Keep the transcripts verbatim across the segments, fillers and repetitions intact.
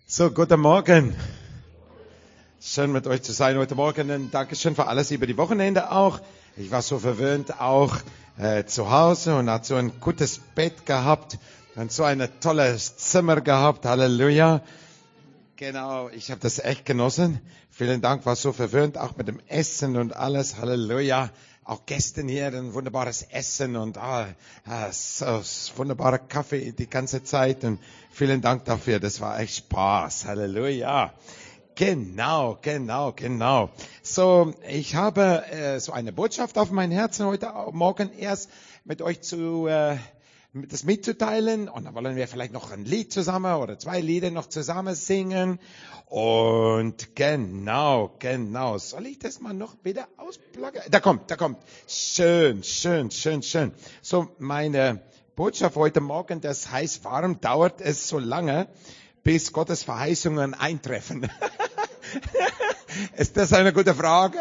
So, guten Morgen. Schön mit euch zu sein heute Morgen. Und Dankeschön für alles über die Wochenende auch. Ich war so verwöhnt auch äh, zu Hause und hat so ein gutes Bett gehabt und so ein tolles Zimmer gehabt. Halleluja. Genau, ich habe das echt genossen. Vielen Dank, war so verwöhnt, auch mit dem Essen und alles. Halleluja. Auch gestern hier ein wunderbares Essen und ah, ah, so wunderbarer Kaffee die ganze Zeit. Und vielen Dank dafür. Das war echt Spaß. Halleluja. Genau, genau, genau. So, ich habe äh, so eine Botschaft auf mein Herzen heute Morgen erst mit euch zu äh, das mitzuteilen. Und dann wollen wir vielleicht noch ein Lied zusammen oder zwei Lieder noch zusammen singen. Und genau, genau. Soll ich das mal noch wieder ausplagen? Da kommt, da kommt. Schön, schön, schön, schön. So, meine Botschaft heute Morgen, das heißt, warum dauert es so lange, bis Gottes Verheißungen eintreffen? Ist das eine gute Frage?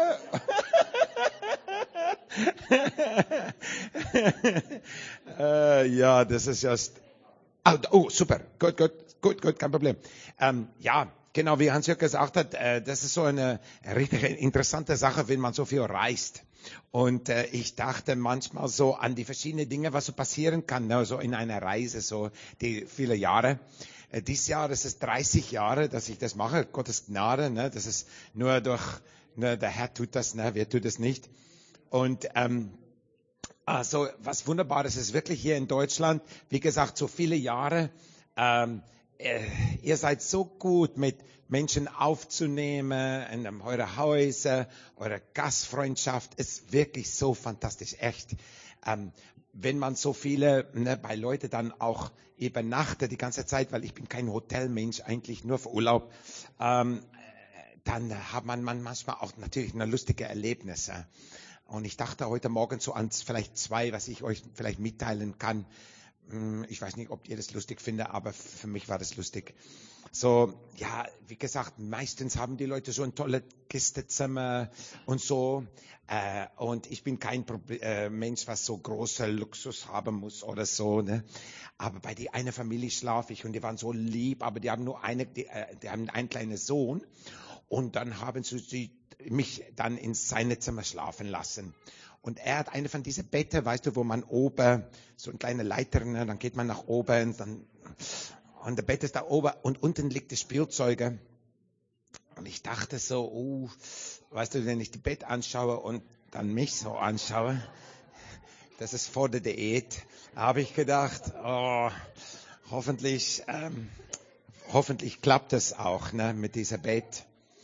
äh, ja, das ist just. Oh, oh, super, gut, gut, gut, gut, kein Problem. Ähm, ja, genau, wie Hans-Jörg gesagt hat, äh, das ist so eine richtig interessante Sache, wenn man so viel reist. Und äh, ich dachte manchmal so an die verschiedenen Dinge, was so passieren kann, ne, so in einer Reise, so die viele Jahre. Äh, dieses Jahr, das ist dreißig Jahre, dass ich das mache, Gottes Gnade, ne, das ist nur durch, ne, der Herr tut das, ne, wir tun das nicht. Und ähm, also was Wunderbares ist wirklich hier in Deutschland, wie gesagt, so viele Jahre. Ähm, äh, ihr seid so gut mit Menschen aufzunehmen in eure Häuser, eure Gastfreundschaft ist wirklich so fantastisch, echt. Ähm, wenn man so viele ne, bei Leute dann auch übernachtet die ganze Zeit, weil ich bin kein Hotelmensch, eigentlich nur für Urlaub, ähm, dann hat man, man manchmal auch natürlich eine lustige Erlebnisse. Und ich dachte heute Morgen so an vielleicht zwei, was ich euch vielleicht mitteilen kann. Ich weiß nicht, ob ihr das lustig findet, aber für mich war das lustig. So, ja, wie gesagt, meistens haben die Leute so ein tolles Gästezimmer und so. Äh, und ich bin kein Proble- äh, Mensch, was so großer Luxus haben muss oder so. Ne? Aber bei die eine Familie schlafe ich und die waren so lieb, aber die haben nur eine, die, äh, die haben einen kleinen Sohn. Und dann haben sie mich dann in seine Zimmer schlafen lassen. Und er hat eine von diesen Betten, weißt du, wo man oben, so eine kleine Leiter, ne, dann geht man nach oben, dann, und der Bett ist da oben und unten liegt das Spielzeuge. Und ich dachte so, uh, weißt du, wenn ich die Bett anschaue und dann mich so anschaue, das ist vor der Diät, habe ich gedacht, oh, hoffentlich, ähm, hoffentlich klappt es auch, ne, mit diesem Bett.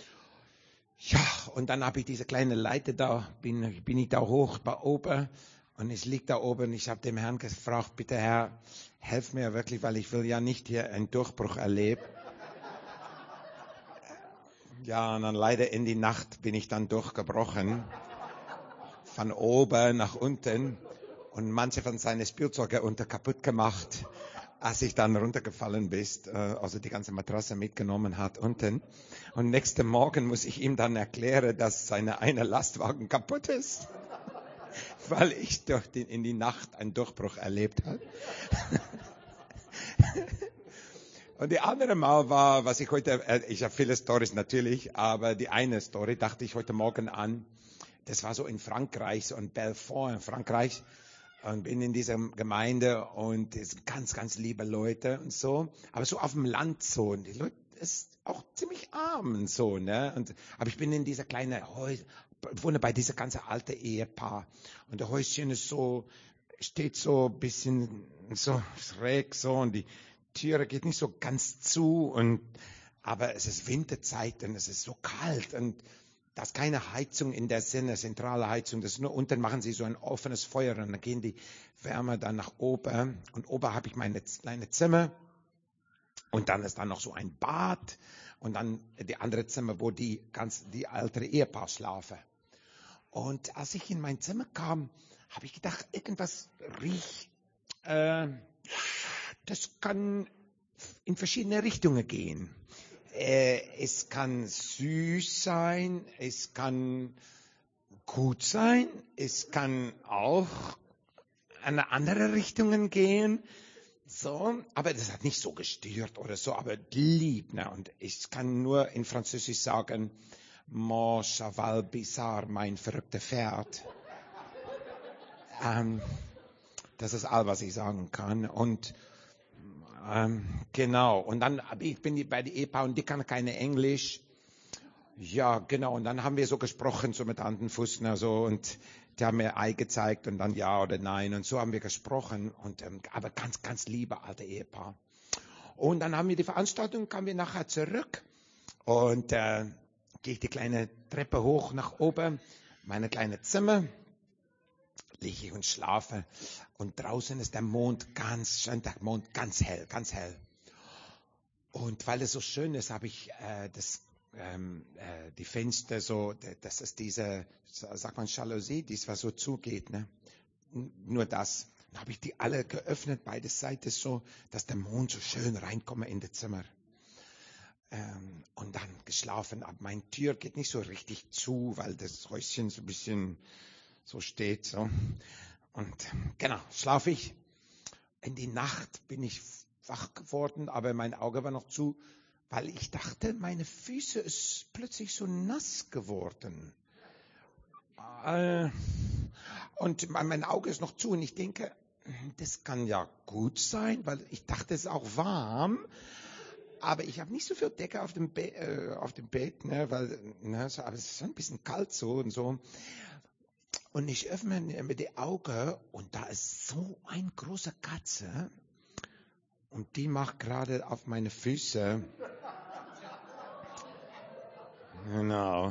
Ja, und dann habe ich diese kleine Leiter da, bin, bin ich da hoch bei oben und es liegt da oben. Ich habe dem Herrn gefragt, bitte Herr, helf mir wirklich, weil ich will ja nicht hier einen Durchbruch erleben. Ja, und dann leider in die Nacht bin ich dann durchgebrochen, von oben nach unten und manche von seinen Spielzeugen unter kaputt gemacht. Als ich dann runtergefallen bin, also die ganze Matratze mitgenommen hat unten. Und nächsten Morgen muss ich ihm dann erklären, dass seine eine Lastwagen kaputt ist, weil ich durch die, in die Nacht einen Durchbruch erlebt habe. Und die andere Mal war, was ich heute, ich habe viele Storys natürlich, aber die eine Story dachte ich heute Morgen an. Das war so in Frankreich, so in Belfort in Frankreich. Und bin in dieser Gemeinde und es sind ganz, ganz liebe Leute und so. Aber so auf dem Land so. Und die Leute ist auch ziemlich arm und so, ne? Und, aber ich bin in dieser kleinen Häuser, wohne bei dieser ganzen alte Ehepaar. Und der Häuschen ist so, steht so ein bisschen so schräg so und die Türe geht nicht so ganz zu und, aber es ist Winterzeit und es ist so kalt und da ist keine Heizung in der Sinne, zentrale Heizung. Das ist nur unten machen sie so ein offenes Feuer und dann gehen die Wärme dann nach oben. Und oben habe ich meine kleine Zimmer und dann ist da noch so ein Bad und dann die andere Zimmer, wo die ganz die ältere Ehepaar schlafen. Und als ich in mein Zimmer kam, habe ich gedacht, irgendwas riecht. Äh, das kann in verschiedene Richtungen gehen. Es kann süß sein, es kann gut sein, es kann auch in eine andere Richtung gehen. So, aber das hat nicht so gestört oder so, aber lieb. Ne? Und ich kann nur in Französisch sagen, mon cheval bizarre, mein verrückter Pferd. Ähm, das ist all, was ich sagen kann. Und ähm, genau, und dann ich bin ich bei der Ehepaar und die kann keine Englisch. Ja, genau, und dann haben wir so gesprochen, so mit Hand und Fuß, ne, so, und die haben mir Ei gezeigt und dann ja oder nein und so haben wir gesprochen, und ähm, aber ganz, ganz liebe alte Ehepaar. Und dann haben wir die Veranstaltung, kamen wir nachher zurück und äh, gehe ich die kleine Treppe hoch nach oben, meine kleine Zimmer, liege ich und schlafe und draußen ist der Mond ganz schön, der Mond ganz hell, ganz hell. Und weil es so schön ist, habe ich äh, das ähm, äh, die Fenster so, das ist diese, sagt man Jalousie, die was so zugeht, ne? Nur das. Dann habe ich die alle geöffnet, beide Seiten so, dass der Mond so schön reinkomme in das Zimmer. Ähm, und dann geschlafen. Aber meine Tür geht nicht so richtig zu, weil das Häuschen so ein bisschen so steht. So. Und genau, schlafe ich. In die Nacht bin ich wach geworden, aber mein Auge war noch zu, weil ich dachte, meine Füße ist plötzlich so nass geworden. Äh, und mein, mein Auge ist noch zu und ich denke, das kann ja gut sein, weil ich dachte, es ist auch warm. Aber ich habe nicht so viel Decke auf dem, Be- äh, auf dem Bett, ne, weil, ne, so, aber es ist schon ein bisschen kalt so und so. Und ich öffne mir die Augen und da ist so eine große Katze und die macht gerade auf meine Füße. Genau.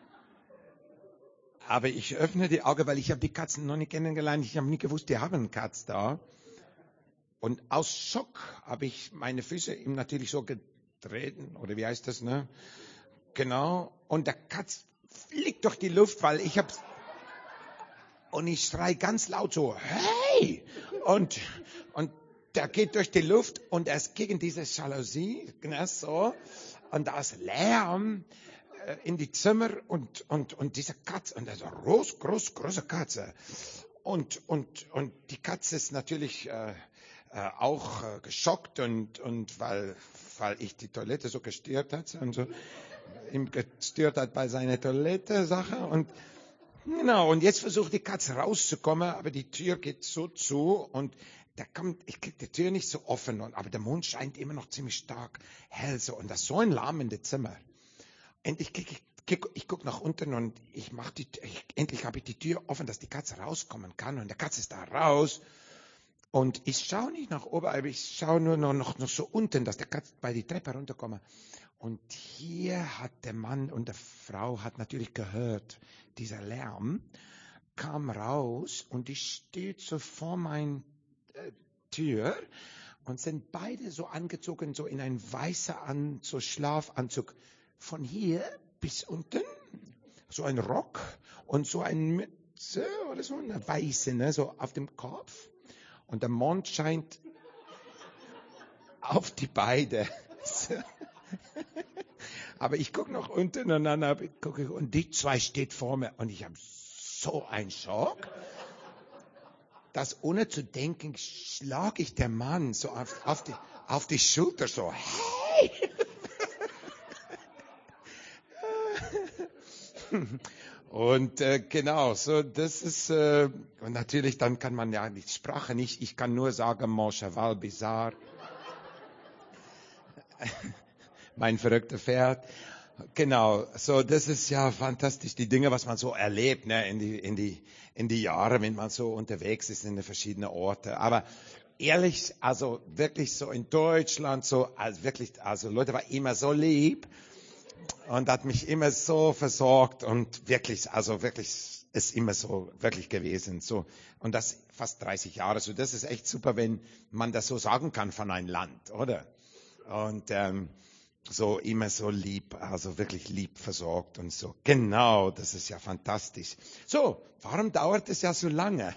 Aber ich öffne die Augen, weil ich habe die Katzen noch nicht kennengelernt. Ich habe nie gewusst, die haben einen Katz da. Und aus Schock habe ich meine Füße ihm natürlich so getreten, oder wie heißt das, ne? Genau. Und der Katz fliegt durch die Luft, weil ich habe... Und ich schreie ganz laut so, hey! Und, und der geht durch die Luft und er ist gegen diese Jalousie, ne, so. Und da ist Lärm äh, in die Zimmer und, und, und diese Katze, und das ist eine groß, groß, große Katze. Und, und, und die Katze ist natürlich äh, äh, auch äh, geschockt und, und weil, weil ich die Toilette so gestört hat und so, ihm gestört hat bei seiner Toilette-Sache und genau, und jetzt versucht die Katze rauszukommen, aber die Tür geht so zu und da kommt, ich krieg die Tür nicht so offen, und, aber der Mond scheint immer noch ziemlich stark hell so und das ist so ein lahmendes Zimmer. Endlich krieg ich, krieg, ich guck nach unten und ich mach die, ich, endlich habe ich die Tür offen, dass die Katze rauskommen kann und der Katze ist da raus und ich schaue nicht nach oben, aber ich schaue nur noch, noch, noch so unten, dass der Katze bei die Treppe runterkomme. Und hier hat der Mann und die Frau hat natürlich gehört, dieser Lärm kam raus und die steht so vor meiner äh, Tür und sind beide so angezogen, so in ein weißer An so Schlafanzug. Von hier bis unten, so ein Rock und so ein Mütze oder so, eine weiße, ne, so auf dem Kopf. Und der Mond scheint auf die beiden. Aber ich gucke noch unten und dann hab ich, guck ich, und die zwei steht vor mir und ich habe so einen Schock, dass ohne zu denken schlage ich der Mann so auf, auf, die, auf die Schulter so, hey! Und äh, genau, so das ist, äh, und natürlich dann kann man ja die Sprache nicht, ich kann nur sagen, mon cheval bizarre, mein verrückter Pferd. Genau, so das ist ja fantastisch, die Dinge, was man so erlebt, ne, in die in die in die Jahre, wenn man so unterwegs ist in die verschiedenen Orte. Aber ehrlich, also wirklich so in Deutschland, so also wirklich, also Leute war immer so lieb und hat mich immer so versorgt und wirklich, also wirklich ist immer so wirklich gewesen. So und das fast dreißig Jahre. So das ist echt super, wenn man das so sagen kann von einem Land, oder? Und ähm, so immer so lieb, also wirklich lieb versorgt und so. Genau, das ist ja fantastisch. So, warum dauert es ja so lange?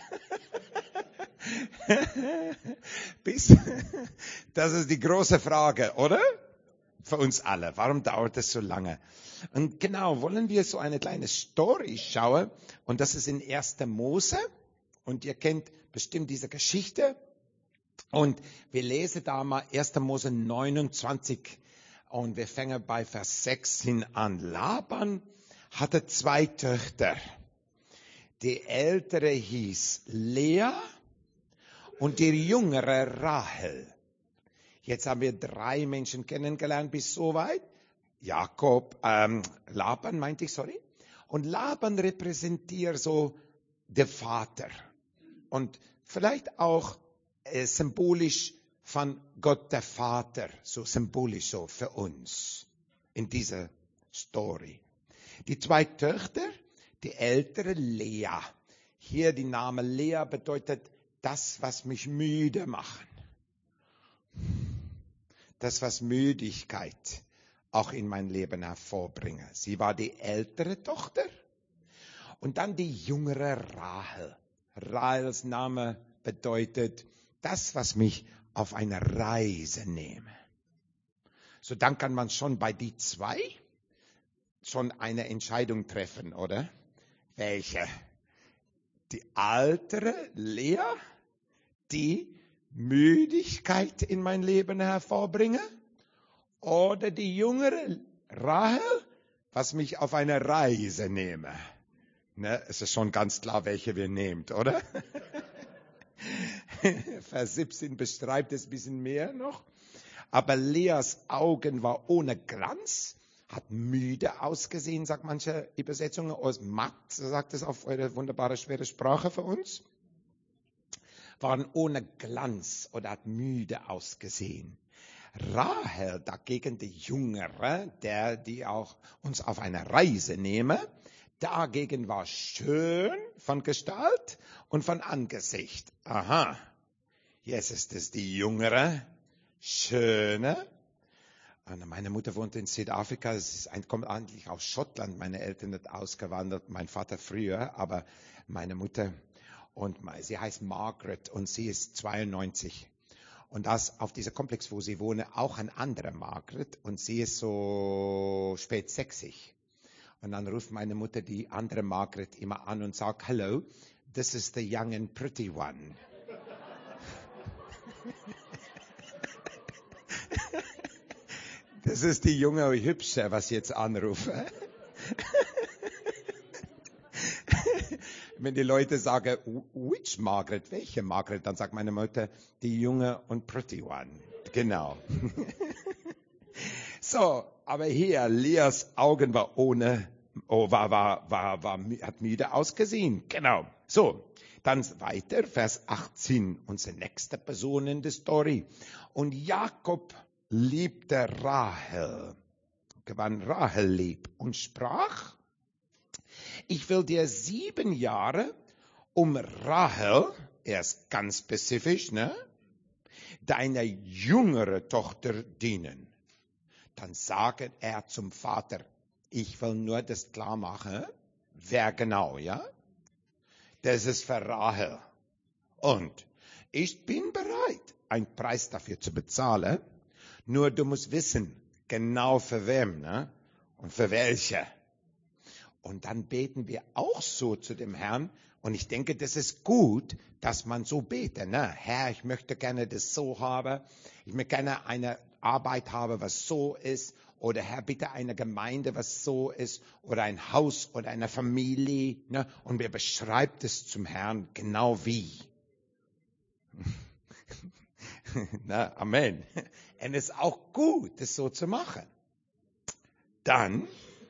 Bis, das ist die große Frage, oder? Für uns alle. Warum dauert es so lange? Und genau, wollen wir so eine kleine Story schauen? Und das ist in erster Mose. Und ihr kennt bestimmt diese Geschichte. Und wir lesen da mal erster Mose neunundzwanzig und wir fangen bei Vers sechs hin an. Laban hatte zwei Töchter. Die ältere hieß Lea und die jüngere Rahel. Jetzt haben wir drei Menschen kennengelernt bis soweit. Jakob, ähm, Laban meinte ich, sorry. Und Laban repräsentiert so den Vater. Und vielleicht auch äh, symbolisch von Gott der Vater, so symbolisch so für uns in dieser Story. Die zwei Töchter, die ältere Lea. Hier die Name Lea bedeutet das, was mich müde macht. Das, was Müdigkeit auch in mein Leben hervorbringe. Sie war die ältere Tochter und dann die jüngere Rahel. Rahels Name bedeutet das, was mich auf eine Reise nehme. So dann kann man schon bei die zwei schon eine Entscheidung treffen, oder? Welche? Die ältere Lea, die Müdigkeit in mein Leben hervorbringe, oder die jüngere Rahel, was mich auf eine Reise nehme. Ne, es ist schon ganz klar, welche wir nehmt, oder? Vers siebzehn beschreibt es ein bisschen mehr noch. Aber Leas Augen war ohne Glanz, hat müde ausgesehen, sagt manche Übersetzungen, aus matt, sagt es auf eure wunderbare, schwere Sprache für uns. Waren ohne Glanz oder hat müde ausgesehen. Rahel dagegen, die Jüngere, der, die auch uns auf eine Reise nehme, dagegen war schön von Gestalt und von Angesicht. Aha, jetzt ist es die Jüngere, schöne. Und meine Mutter wohnt in Südafrika, es ist ein, kommt eigentlich aus Schottland, meine Eltern sind ausgewandert, mein Vater früher, aber meine Mutter, und sie heißt Margaret und sie ist zweiundneunzig. Und das auf dieser Komplex, wo sie wohne, auch eine andere Margaret und sie ist so spät sechzig. Und dann ruft meine Mutter die andere Margaret immer an und sagt, hello, this is the young and pretty one. Das ist die junge und hübsche, was ich jetzt anrufe. Wenn die Leute sagen, which Margaret, welche Margaret, dann sagt meine Mutter, die junge und pretty one. Genau. So, aber hier, Leas Augen war ohne, oh, war, war, war, war, hat müde ausgesehen. Genau. So, dann weiter, Vers achtzehn, unsere nächste Person in der Story. Und Jakob liebte Rahel, gewann Rahel lieb und sprach, ich will dir sieben Jahre um Rahel, er ist ganz spezifisch, ne, deine jüngere Tochter dienen. Dann sagt er zum Vater, ich will nur das klar machen, wer genau, ja? Das ist für Rahel. Und ich bin bereit, einen Preis dafür zu bezahlen, nur du musst wissen, genau für wem, ne? Und für welche. Und dann beten wir auch so zu dem Herrn. Und ich denke, das ist gut, dass man so betet. Ne? Herr, ich möchte gerne das so haben. Ich möchte gerne eine Arbeit haben, was so ist. Oder Herr, bitte eine Gemeinde, was so ist. Oder ein Haus oder eine Familie. Ne? Und wir beschreiben es zum Herrn genau wie. Na, Amen. Und es ist auch gut, das so zu machen. Dann,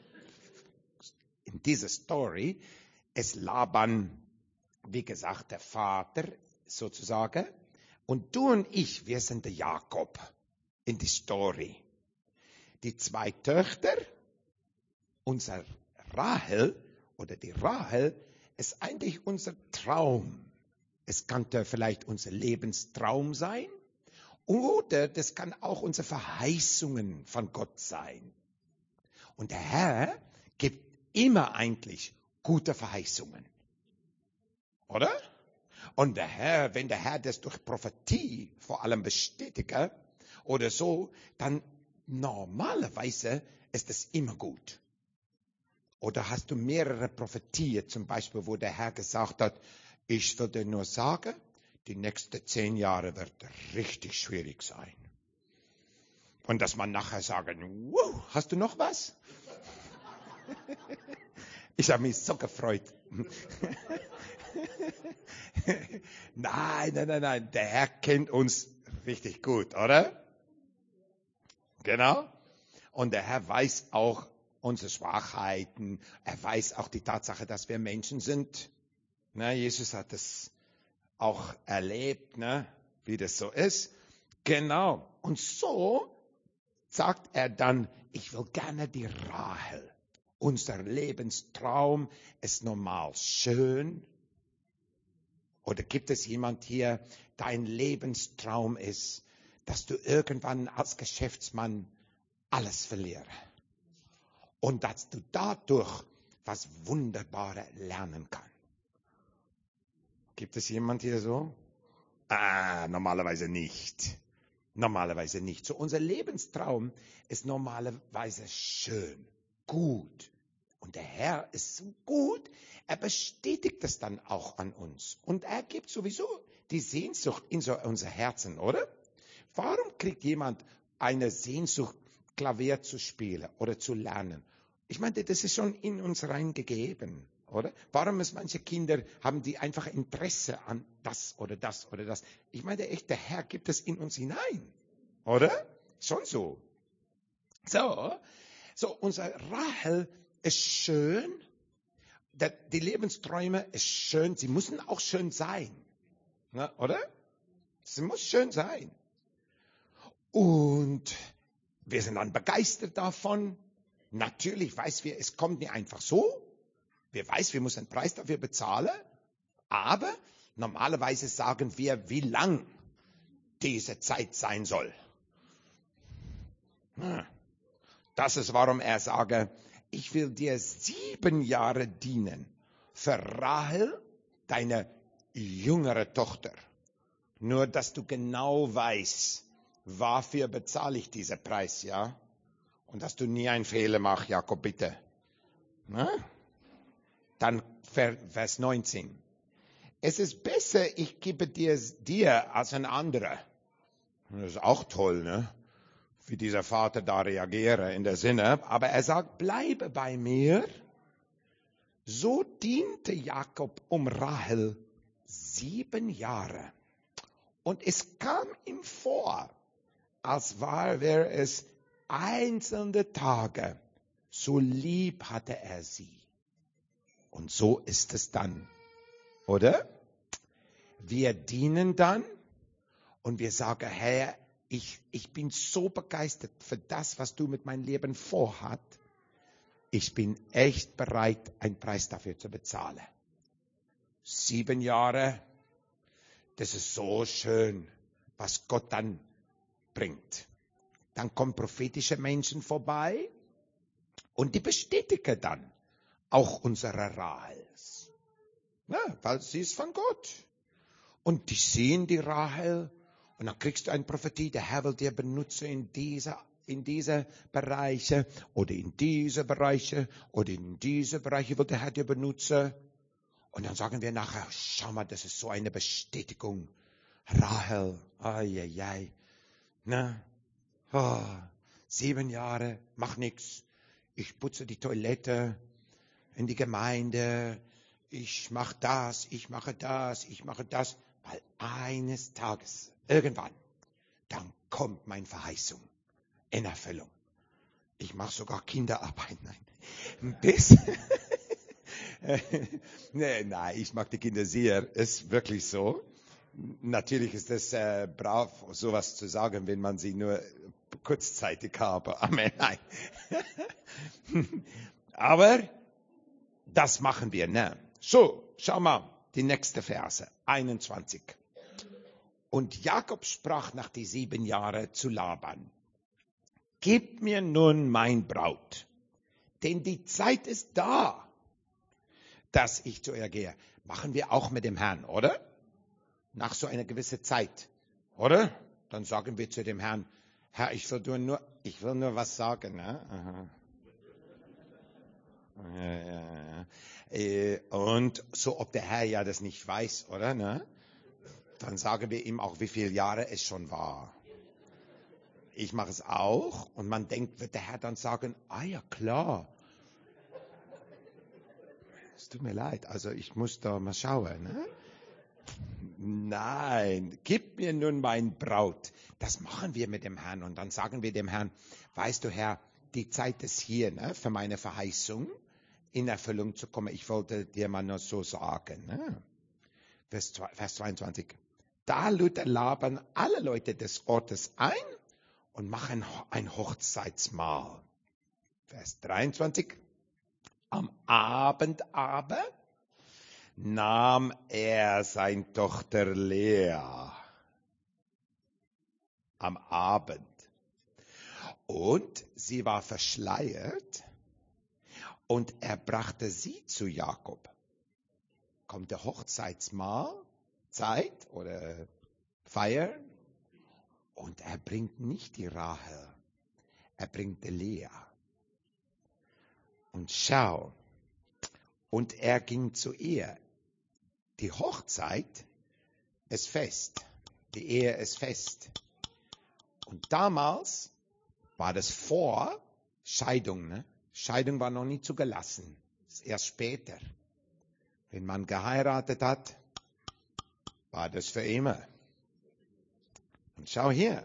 in dieser Story, ist Laban, wie gesagt, der Vater sozusagen. Und du und ich, wir sind der Jakob in die Story. Die zwei Töchter, unser Rahel oder die Rahel, ist eigentlich unser Traum. Es könnte vielleicht unser Lebenstraum sein. Oder das kann auch unsere Verheißungen von Gott sein. Und der Herr gibt immer eigentlich gute Verheißungen. Oder? Und der Herr, wenn der Herr das durch Prophetie vor allem bestätigt oder so, dann normalerweise ist es immer gut. Oder hast du mehrere Prophetien, zum Beispiel, wo der Herr gesagt hat, ich will dir nur sagen, die nächsten zehn Jahre wird richtig schwierig sein. Und dass man nachher sagen, wow, hast du noch was? Ich habe mich so gefreut. Nein, nein, nein, nein, der Herr kennt uns richtig gut, oder? Genau. Und der Herr weiß auch unsere Schwachheiten. Er weiß auch die Tatsache, dass wir Menschen sind. Na, Jesus hat es auch erlebt, ne, wie das so ist. Genau. Und so sagt er dann, ich will gerne die Rahel. Unser Lebenstraum ist normal schön. Oder gibt es jemand hier, dein Lebenstraum ist, dass du irgendwann als Geschäftsmann alles verlierst? Und dass du dadurch was Wunderbares lernen kannst. Gibt es jemand hier so? Ah, normalerweise nicht. Normalerweise nicht. So, unser Lebenstraum ist normalerweise schön, gut. Und der Herr ist so gut, er bestätigt es dann auch an uns. Und er gibt sowieso die Sehnsucht in so unser Herzen, oder? Warum kriegt jemand eine Sehnsucht, Klavier zu spielen oder zu lernen? Ich meine, das ist schon in uns reingegeben, oder? Warum ist manche Kinder, haben die einfach Interesse an das oder das oder das? Ich meine, echt, der Herr gibt es in uns hinein, oder? Schon so. So, so unser Rahel ist schön, die Lebensträume ist schön, sie müssen auch schön sein, ne, oder? Sie muss schön sein. Und wir sind dann begeistert davon. Natürlich weiß wir, es kommt nicht einfach so. Wir weiß, wir müssen einen Preis dafür bezahlen. Aber normalerweise sagen wir, wie lang diese Zeit sein soll. Das ist, warum er sage, ich will dir sieben Jahre dienen. Für Rahel, deine jüngere Tochter. Nur, dass du genau weißt, wofür bezahle ich diesen Preis, ja? Und dass du nie einen Fehler machst, Jakob, bitte. Na? Dann Vers neunzehn. Es ist besser, ich gebe dir, dir als ein anderer. Das ist auch toll, ne? Wie dieser Vater da reagiere in der Sinne. Aber er sagt, bleibe bei mir. So diente Jakob um Rahel sieben Jahre. Und es kam ihm vor, als war, wäre es einzelne Tage. So lieb hatte er sie. Und so ist es dann, oder? Wir dienen dann und wir sagen, Herr, ich, ich bin so begeistert für das, was du mit meinem Leben vorhat. Ich bin echt bereit, einen Preis dafür zu bezahlen. Sieben Jahre, das ist so schön, was Gott dann bringt. Dann kommen prophetische Menschen vorbei und die bestätigen dann auch unsere Rahels. Ja, weil sie ist von Gott. Und die sehen die Rahel und dann kriegst du eine Prophetie, der Herr will dir benutzen in dieser in diese Bereiche oder in diese Bereiche oder in diese Bereiche will der Herr dir benutzen. Und dann sagen wir nachher, schau mal, das ist so eine Bestätigung. Rahel, ai, ai, ai. Na, oh, sieben Jahre, mach nichts. Ich putze die Toilette in die Gemeinde. Ich mache das, ich mache das, ich mache das. Weil eines Tages, irgendwann, dann kommt meine Verheißung in Erfüllung. Ich mache sogar Kinderarbeit. Nein, bis... nee, nein, ich mag die Kinder sehr. Ist wirklich so. Natürlich ist es äh, brav, sowas zu sagen, wenn man sie nur kurzzeitig habe. Amen. Nein. Aber das machen wir, ne? So, schau mal, die nächste Verse, einundzwanzig. Und Jakob sprach nach die sieben Jahre zu Laban: Gib mir nun mein Braut, denn die Zeit ist da, dass ich zu ihr gehe. Machen wir auch mit dem Herrn, oder? Nach so einer gewissen Zeit, oder? Dann sagen wir zu dem Herrn, Herr, ich will nur, ich will nur was sagen. Ne? Aha. Ja, ja, ja. Und so, ob der Herr ja das nicht weiß, oder? Ne? dann sagen wir ihm auch, wie viele Jahre es schon war. Ich mache es auch und man denkt, wird der Herr dann sagen, ah ja, klar. Es tut mir leid, also ich muss da mal schauen. Ne? Nein, gib mir nun mein Braut. Das machen wir mit dem Herrn und dann sagen wir dem Herrn, weißt du Herr, die Zeit ist hier, ne, für meine Verheißung in Erfüllung zu kommen. Ich wollte dir mal nur so sagen. Ne? Vers, Vers zweiundzwanzig. Da lud Laban alle Leute des Ortes ein und machen ein Hochzeitsmahl. Vers dreiundzwanzig. Am Abend aber nahm er seine Tochter Lea. Am Abend. Und sie war verschleiert und er brachte sie zu Jakob. Kommt der Hochzeitsmahl, Zeit oder Feier und er bringt nicht die Rahel, er bringt die Lea. Und schau, und er ging zu ihr. Die Hochzeit ist fest, die Ehe ist fest. Und damals war das vor Scheidung. Ne? Scheidung war noch nie zugelassen, das ist erst später. Wenn man geheiratet hat, war das für immer. Und schau hier,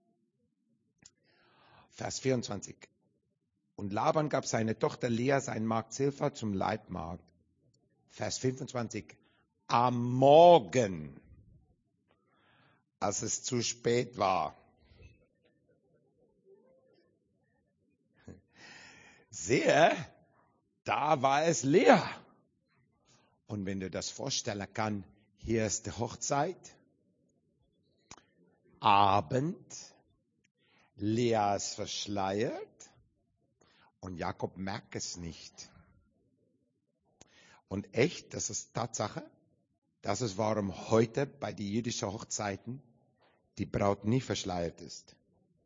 Vers vierundzwanzig. Und Laban gab seine Tochter Lea sein Magd Zilpha zum Leibmagd. Vers fünfundzwanzig. Am Morgen, als es zu spät war, sehe, da war es Lea. Und wenn du das vorstellen kannst, hier ist die Hochzeit, Abend, Lea ist verschleiert und Jakob merkt es nicht. Und echt, das ist Tatsache, das ist warum heute bei den jüdischen Hochzeiten die Braut nie verschleiert ist.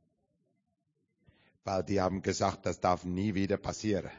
Weil die haben gesagt, das darf nie wieder passieren.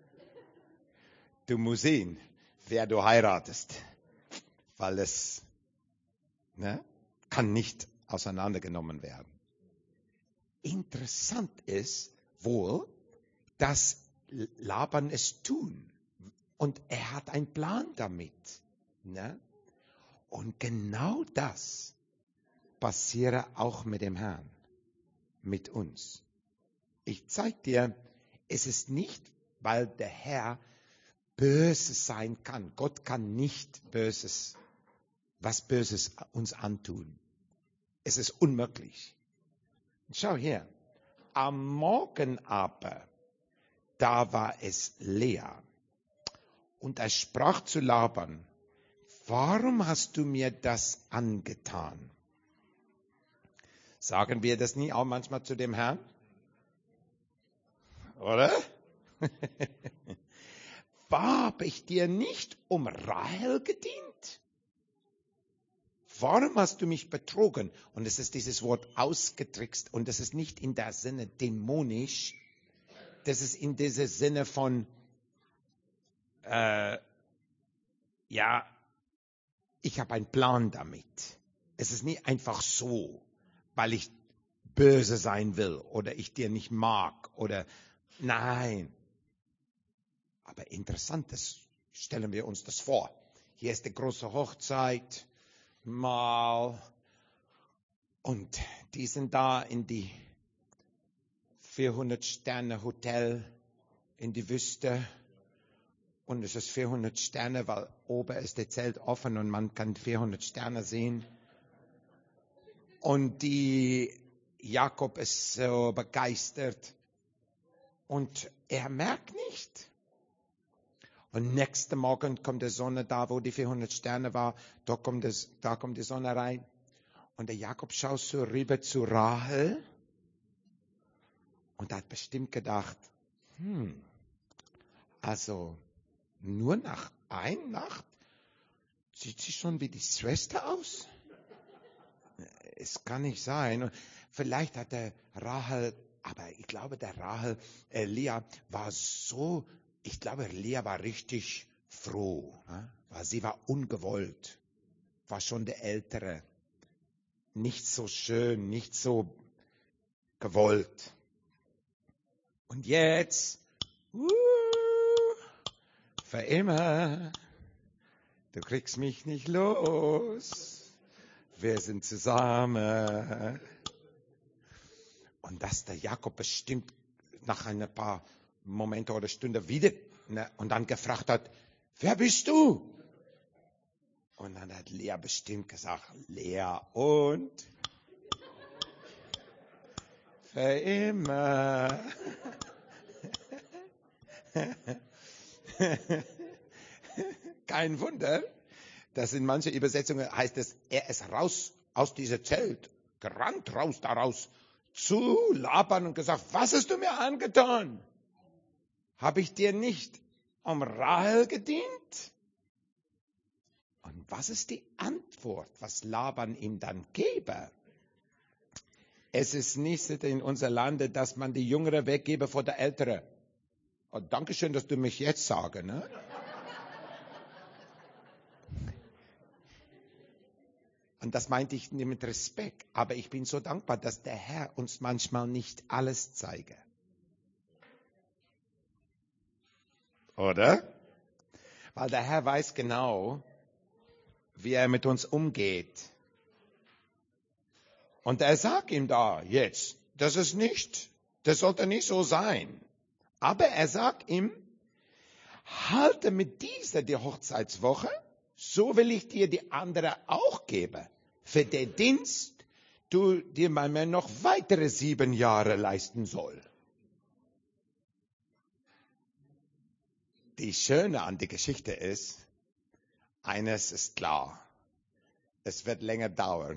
Du musst sehen, wer du heiratest. Weil es ne, kann nicht auseinandergenommen werden. Interessant ist wohl, dass Laban es tun. Und er hat einen Plan damit. Ne? Und genau das passiert auch mit dem Herrn, mit uns. Ich zeige dir, es ist nicht, weil der Herr böse sein kann. Gott kann nicht Böses, was Böses uns antun. Es ist unmöglich. Schau her. Am Morgen aber, da war es Lea. Und er sprach zu Laban, warum hast du mir das angetan? Sagen wir das nie auch manchmal zu dem Herrn? Oder? Habe ich dir nicht um Rahel gedient? Warum hast du mich betrogen? Und es ist dieses Wort ausgetrickst und das ist nicht in der Sinne dämonisch, das ist in diesem Sinne von, äh, ja, ich habe einen Plan damit. Es ist nicht einfach so, weil ich böse sein will oder ich dir nicht mag oder nein. Aber interessant, das stellen wir uns das vor. Hier ist die große Hochzeit, mal, und die sind da in die vierhundert Sterne Hotel in die Wüste. Und es ist vierhundert Sterne, weil oben ist der Zelt offen und man kann vierhundert Sterne sehen. Und die Jakob ist so begeistert. Und er merkt nicht. Und nächsten Morgen kommt die Sonne da, wo die vierhundert Sterne war. Da kommt, das, da kommt die Sonne rein. Und der Jakob schaut so rüber zu Rahel. Und hat bestimmt gedacht, hm, also nur nach einer Nacht sieht sie schon wie die Schwester aus? Es kann nicht sein. Vielleicht hat der Rahel, aber ich glaube, der Rahel, äh, Lea war so, ich glaube, Lea war richtig froh, ne? Weil sie war ungewollt, war schon der Ältere. nicht so schön, nicht so gewollt. Und jetzt, uh, für immer, du kriegst mich nicht los, wir sind zusammen. Und dass der Jakob bestimmt nach ein paar Momente oder Stunden wieder, ne, und dann gefragt hat, wer bist du? Und dann hat Lea bestimmt gesagt, Lea und für immer. Kein Wunder, dass in manchen Übersetzungen heißt es, er ist raus aus diesem Zelt, gerannt raus daraus, zu Laban und gesagt, was hast du mir angetan? Habe ich dir nicht um Rahel gedient? Und was ist die Antwort, was Laban ihm dann gebe? Es ist nicht in unser Lande, dass man die Jüngere weggebe vor der Ältere. Oh, Dankeschön, dass du mich jetzt sagst, ne? Und das meinte ich nicht mit Respekt, aber ich bin so dankbar, dass der Herr uns manchmal nicht alles zeige. Oder? Weil der Herr weiß genau, wie er mit uns umgeht. Und er sagt ihm da jetzt, das ist nicht, das sollte nicht so sein. Aber er sagt ihm, halte mit dieser die Hochzeitswoche, so will ich dir die andere auch geben. Für den Dienst, du dir bei mir noch weitere sieben Jahre leisten soll. Die Schöne an der Geschichte ist, eines ist klar, es wird länger dauern,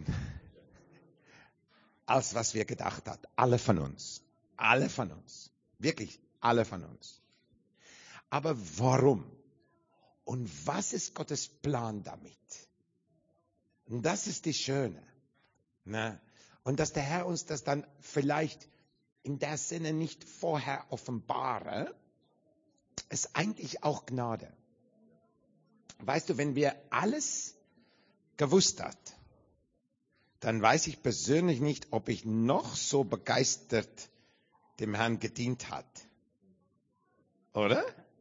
als was wir gedacht haben. Alle von uns, alle von uns, wirklich alle von uns. Aber warum? Und was ist Gottes Plan damit? Und das ist die Schöne. Ne? Und dass der Herr uns das dann vielleicht in der Sinne nicht vorher offenbare, ist eigentlich auch Gnade. Weißt du, wenn wir alles gewusst hat, dann weiß ich persönlich nicht, ob ich noch so begeistert dem Herrn gedient hat. Oder?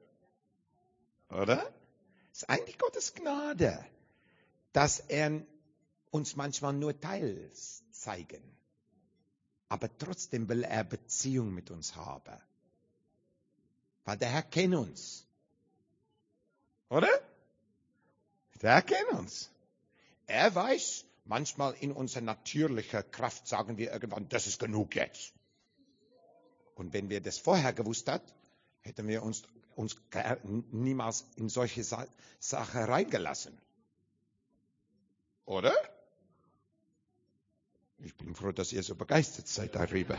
Oder? Es ist eigentlich Gottes Gnade, dass er uns manchmal nur Teils zeigen. Aber trotzdem will er Beziehung mit uns haben. Weil der Herr kennt uns. Oder? Der Herr kennt uns. Er weiß, manchmal in unserer natürlichen Kraft sagen wir irgendwann, das ist genug jetzt. Und wenn wir das vorher gewusst hätten, hätten wir uns, uns niemals in solche Sa- Sachen reingelassen. Oder? Ich bin froh, dass ihr so begeistert seid darüber.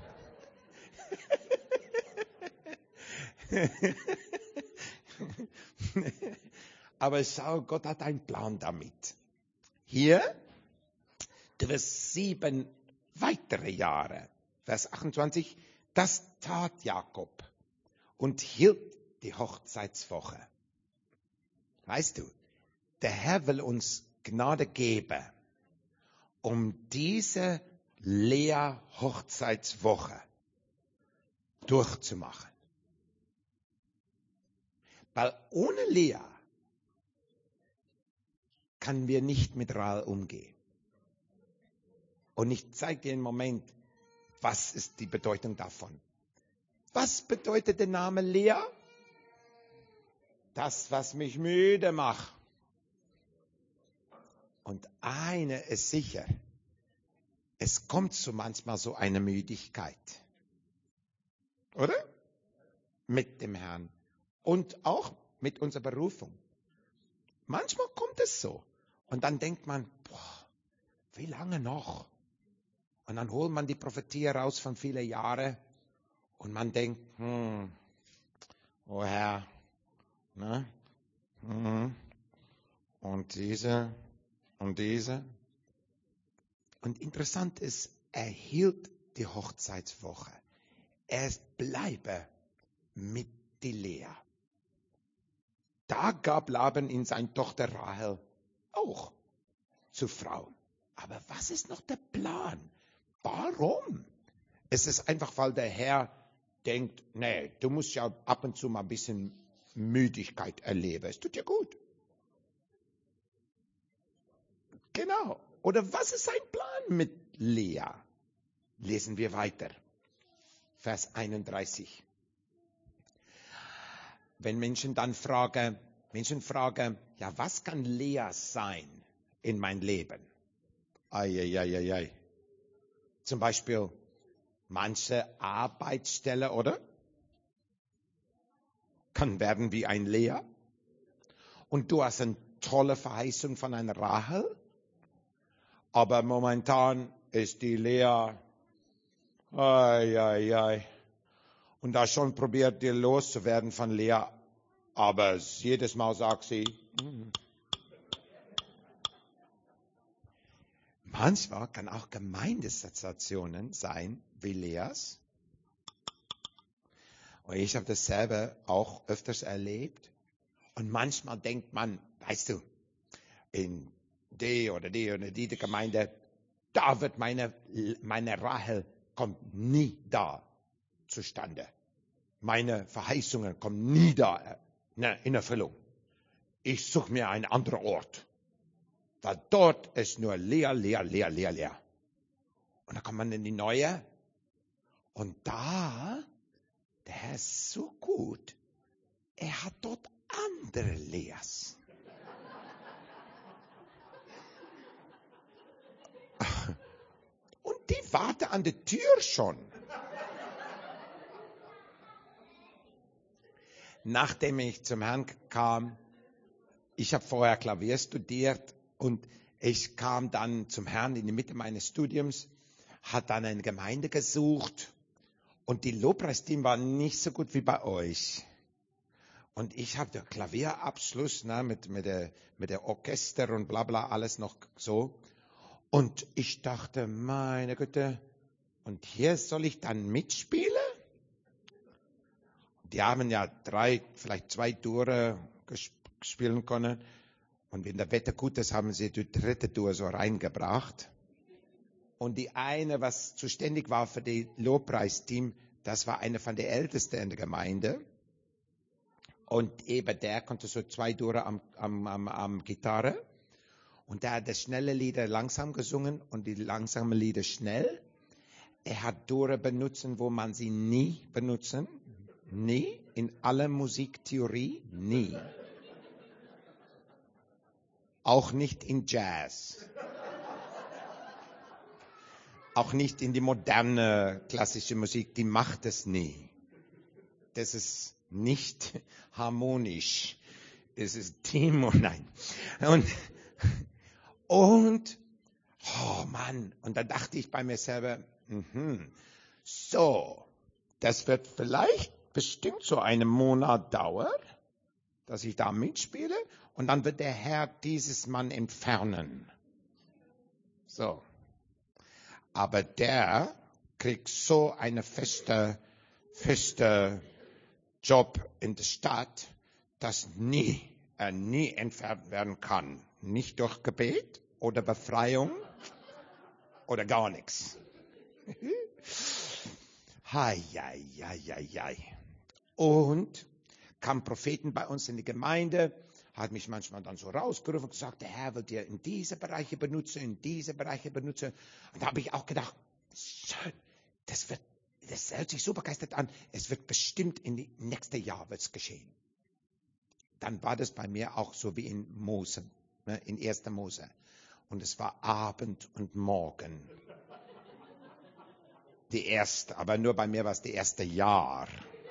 Aber schau, Gott hat einen Plan damit. Hier, du wirst sieben weitere Jahre, Vers achtundzwanzig, das tat Jakob und hielt die Hochzeitswoche. Weißt du, der Herr will uns Gnade geben, um diese Lea-Hochzeitswoche durchzumachen. Weil ohne Lea können wir nicht mit Rahel umgehen. Und ich zeige dir einen Moment, was ist die Bedeutung davon. Was bedeutet der Name Lea? Das, was mich müde macht. Und eine ist sicher, es kommt so manchmal so eine Müdigkeit. Oder? Mit dem Herrn. Und auch mit unserer Berufung. Manchmal kommt es so. Und dann denkt man, boah, wie lange noch? Und dann holt man die Prophetie raus von vielen Jahren. Und man denkt, hm, oh Herr, ne? Hm, und diese, und diese. Und interessant ist, er hielt die Hochzeitswoche. Er bleibe mit die Lea. Da gab Laban in seine Tochter Rahel auch zur Frau. Aber was ist noch der Plan? Warum? Es ist einfach, weil der Herr denkt, nee, du musst ja ab und zu mal ein bisschen Müdigkeit erleben. Es tut dir gut. Genau. Oder was ist sein Plan mit Lea? Lesen wir weiter. Vers einunddreißig. Wenn Menschen dann fragen, Menschen fragen, ja, was kann Lea sein in mein Leben? Eieieiei. Zum Beispiel manche Arbeitsstelle, oder? Kann werden wie ein Lea. Und du hast eine tolle Verheißung von einer Rahel. Aber momentan ist die Lea, eieiei. Und da schon probiert, dir loszuwerden von Lea. Aber jedes Mal sagt sie, mm. Manchmal kann auch Gemeindesituationen sein wie Leas. Und ich habe das selber auch öfters erlebt. Und manchmal denkt man, weißt du, in die oder die oder die Gemeinde, da wird meine, meine Rahel kommt nie da zustande. Meine Verheißungen kommen nie da in Erfüllung. Ich suche mir einen anderen Ort. Weil dort ist nur Lea, Lea, Lea, Lea, Lea. Und dann kommt man in die neue. Und da, der Herr ist so gut. Er hat dort andere Leas. Und die warten an der Tür schon. Nachdem ich zum Herrn kam, ich habe vorher Klavier studiert und ich kam dann zum Herrn in die Mitte meines Studiums, hat dann eine Gemeinde gesucht und die Lobpreisteam war nicht so gut wie bei euch. Und ich habe den Klavierabschluss ne, mit, mit, der, mit der Orchester und bla bla, alles noch so. Und ich dachte, meine Güte, und hier soll ich dann mitspielen? Die haben ja drei, vielleicht zwei Touren spielen können. Und wenn der Wetter gut ist, haben sie die dritte Tour so reingebracht. Und die eine, was zuständig war für das Lobpreisteam, das war eine von den Ältesten in der Gemeinde. Und eben der konnte so zwei Touren am, am, am, am Gitarre. Und der hat das schnelle Lieder langsam gesungen und die langsamen Lieder schnell. Er hat Touren benutzen, wo man sie nie benutzen. Nie. In aller Musiktheorie. Nie. Auch nicht in Jazz. Auch nicht in die moderne klassische Musik. Die macht es nie. Das ist nicht harmonisch. Das ist Team und nein. Und, und, oh Mann. Und da dachte ich bei mir selber, mh, so, das wird vielleicht bestimmt so einen Monat dauern, dass ich da mitspiele. Und dann wird der Herr dieses Mann entfernen. So. Aber der kriegt so eine feste, feste Job in der Stadt, dass nie, er nie entfernt werden kann. Nicht durch Gebet oder Befreiung oder gar nichts. Hei, hei, hei, hei, hei. Und kam Propheten bei uns in die Gemeinde, hat mich manchmal dann so rausgerufen und gesagt, der Herr will dir in diese Bereiche benutzen, in diese Bereiche benutzen. Und da habe ich auch gedacht, schön, das wird, das hört sich so begeistert an, es wird bestimmt in die nächste Jahr wird's geschehen. Dann war das bei mir auch so wie in Mose, ne, in erster Mose. Und es war Abend und Morgen. Die erste, aber nur bei mir war es die erste Jahr.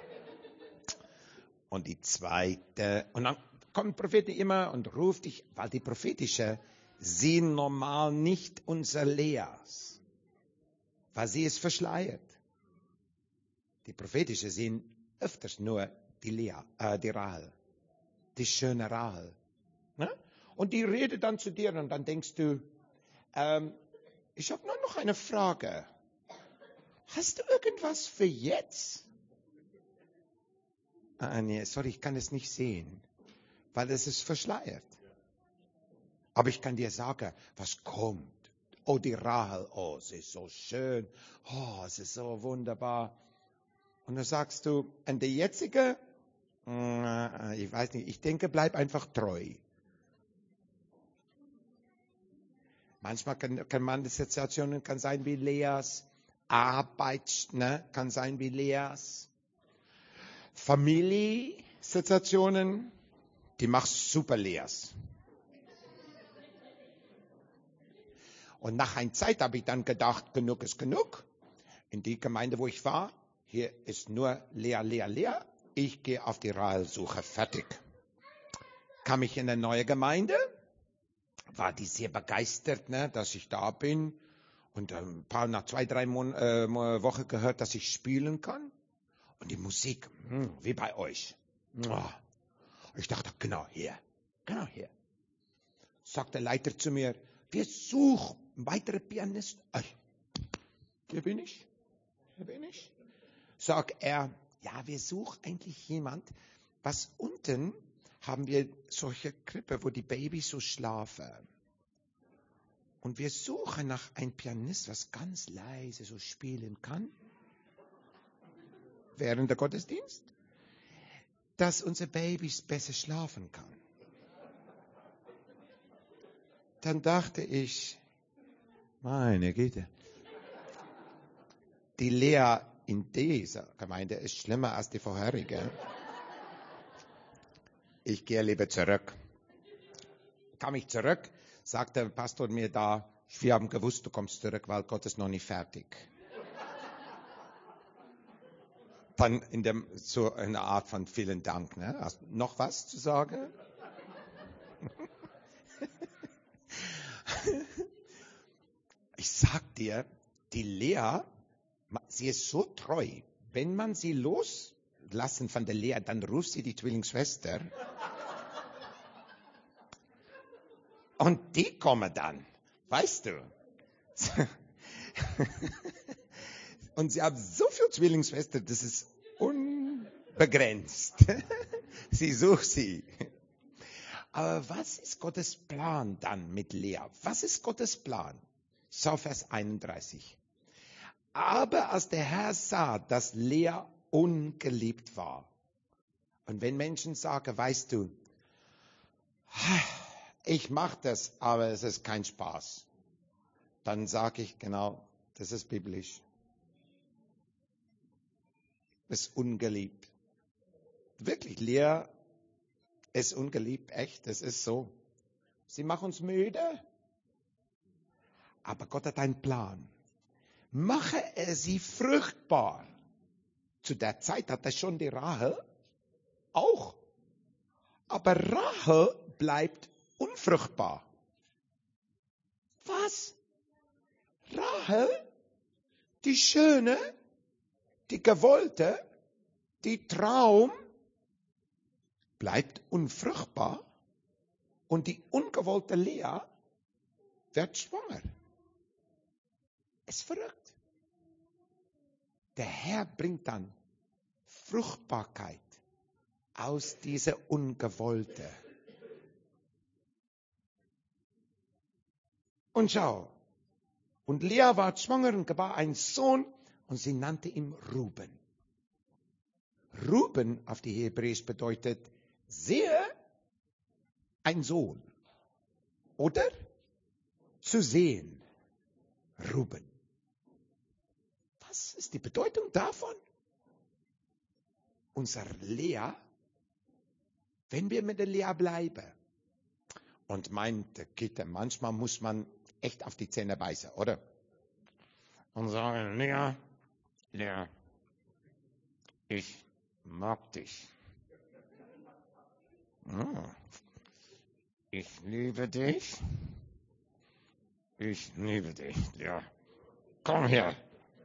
Und die zweite, und dann kommt Propheten immer und ruft dich, weil die prophetische sehen normal nicht unser Leas, weil sie ist verschleiert. Die prophetische sehen öfters nur die Lea, äh, die Rahel, die schöne Rahel. Ne? Und die redet dann zu dir und dann denkst du, ähm, ich habe nur noch eine Frage. Hast du irgendwas für jetzt? Ah, nee, sorry, ich kann es nicht sehen, weil es ist verschleiert. Aber ich kann dir sagen, was kommt. Oh, die Rahel, oh, sie ist so schön. Oh, es ist so wunderbar. Und dann sagst du, und der jetzige, ich weiß nicht, ich denke, bleib einfach treu. Manchmal kann, kann man die Situationen kann sein wie Leas Arbeit, ne, kann sein wie Leas Familiensituationen, die macht super Leas. Und nach einer Zeit habe ich dann gedacht, genug ist genug. In die Gemeinde, wo ich war, hier ist nur Lea, Lea, Lea. Ich gehe auf die Rahel-Suche, fertig. Kam ich in eine neue Gemeinde, war die sehr begeistert, ne, dass ich da bin. Und ein paar, nach zwei, drei Mon- äh, Wochen gehört, dass ich spielen kann. Und die Musik, mh, wie bei euch. Oh. Ich dachte, genau hier, genau hier. Sagt der Leiter zu mir, wir suchen weitere Pianisten. Ey, hier bin ich, hier bin ich. Sagt er, ja, wir suchen eigentlich jemand, was unten haben wir solche Krippe, wo die Babys so schlafen. Und wir suchen nach einem Pianist, was ganz leise so spielen kann. Während der Gottesdienst. Dass unsere Babys besser schlafen kann. Dann dachte ich, meine Güte, die Lea in dieser Gemeinde ist schlimmer als die vorherige. Ich gehe lieber zurück. Kam ich zurück, sagte der Pastor mir da, wir haben gewusst, du kommst zurück, weil Gott ist noch nicht fertig. Dann in dem, so eine Art von vielen Dank. Ne? Hast du noch was zu sagen? Ich sag dir, die Lea, sie ist so treu. Wenn man sie loslassen von der Lea, dann ruft sie die Zwillingsschwester. Und die kommen dann, weißt du. Und sie haben so viele Zwillingsschwestern, das ist unbegrenzt. Sie sucht sie. Aber was ist Gottes Plan dann mit Lea? Was ist Gottes Plan? Schau Vers einunddreißig. Aber als der Herr sah, dass Lea ungeliebt war. Und wenn Menschen sagen, weißt du, ich mache das, aber es ist kein Spaß. Dann sage ich genau, das ist biblisch. Es ist ungeliebt. Wirklich, Lea ist ungeliebt, echt, es ist so. Sie macht uns müde. Aber Gott hat einen Plan. Mache er sie fruchtbar. Zu der Zeit hat er schon die Rahel auch. Aber Rahel bleibt unfruchtbar. Was? Rahel, die Schöne, die Gewollte, die Traum, bleibt unfruchtbar und die ungewollte Lea wird schwanger. Es ist verrückt. Der Herr bringt dann Fruchtbarkeit aus dieser Ungewollte. Und schau, und Lea war schwanger und gebar einen Sohn und sie nannte ihn Ruben. Ruben auf die Hebräisch bedeutet sehe ein Sohn oder zu sehen. Ruben. Was ist die Bedeutung davon? Unser Lea, wenn wir mit der Lea bleiben, und meinte Gitte, manchmal muss man echt auf die Zähne beißen, oder? Und sagen, Lea, Lea, ich mag dich. Hm. Ich liebe dich. Ich liebe dich, ja. Komm her.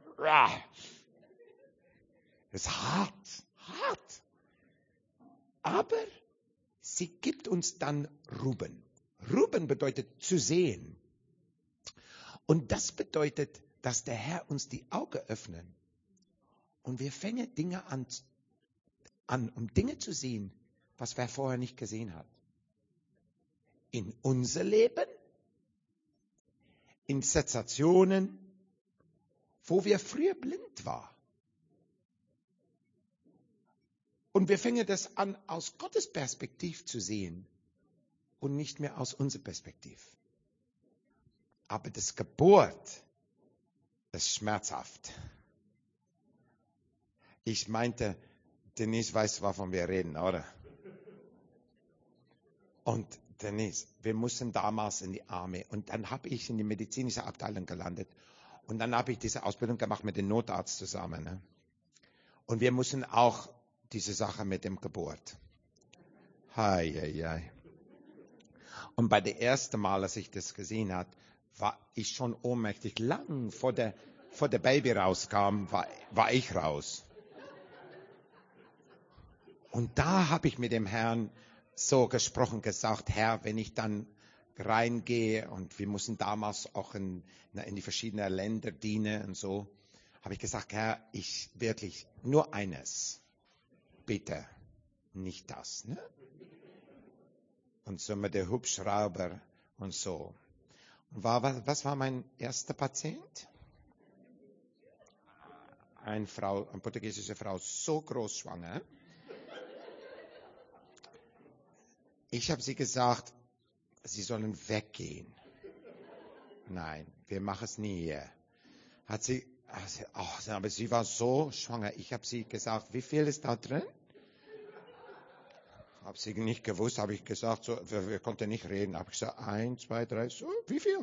Das ist hart, hart. Aber sie gibt uns dann Ruben. Ruben bedeutet zu sehen. Und das bedeutet, dass der Herr uns die Augen öffnet. Und wir fangen Dinge an, an, um Dinge zu sehen, was wir vorher nicht gesehen haben. In unser Leben, in Situationen, wo wir früher blind waren. Und wir fangen das an, aus Gottes Perspektive zu sehen und nicht mehr aus unserer Perspektive. Aber das Geburt ist schmerzhaft. Ich meinte, Denise weiß, wovon wir reden, oder? Und Denise, wir mussten damals in die Armee und dann habe ich in die medizinische Abteilung gelandet und dann habe ich diese Ausbildung gemacht mit dem Notarzt zusammen. Ne? Und wir mussten auch diese Sache mit dem Geburt. Hei, hei, hei. Und bei der ersten Mal, als ich das gesehen habe, war ich schon ohnmächtig. Lang vor der, vor der Baby rauskam, war, war ich raus. Und da habe ich mit dem Herrn so gesprochen, gesagt, Herr, wenn ich dann reingehe und wir mussten damals auch in, in die verschiedenen Länder dienen und so, habe ich gesagt, Herr, ich wirklich nur eines, bitte, nicht das. Ne? Und so mit der Hubschrauber und so. Und war, was war mein erster Patient? Eine Frau, eine portugiesische Frau, so groß schwanger. Ich habe sie gesagt, sie sollen weggehen. Nein, wir machen es nie hier. Hat sie, oh, aber sie war so schwanger. Ich habe sie gesagt, wie viel ist da drin? Habe sie nicht gewusst, habe ich gesagt, so, wir, wir konnten nicht reden. Habe ich gesagt, eins, zwei, drei, so, wie viel?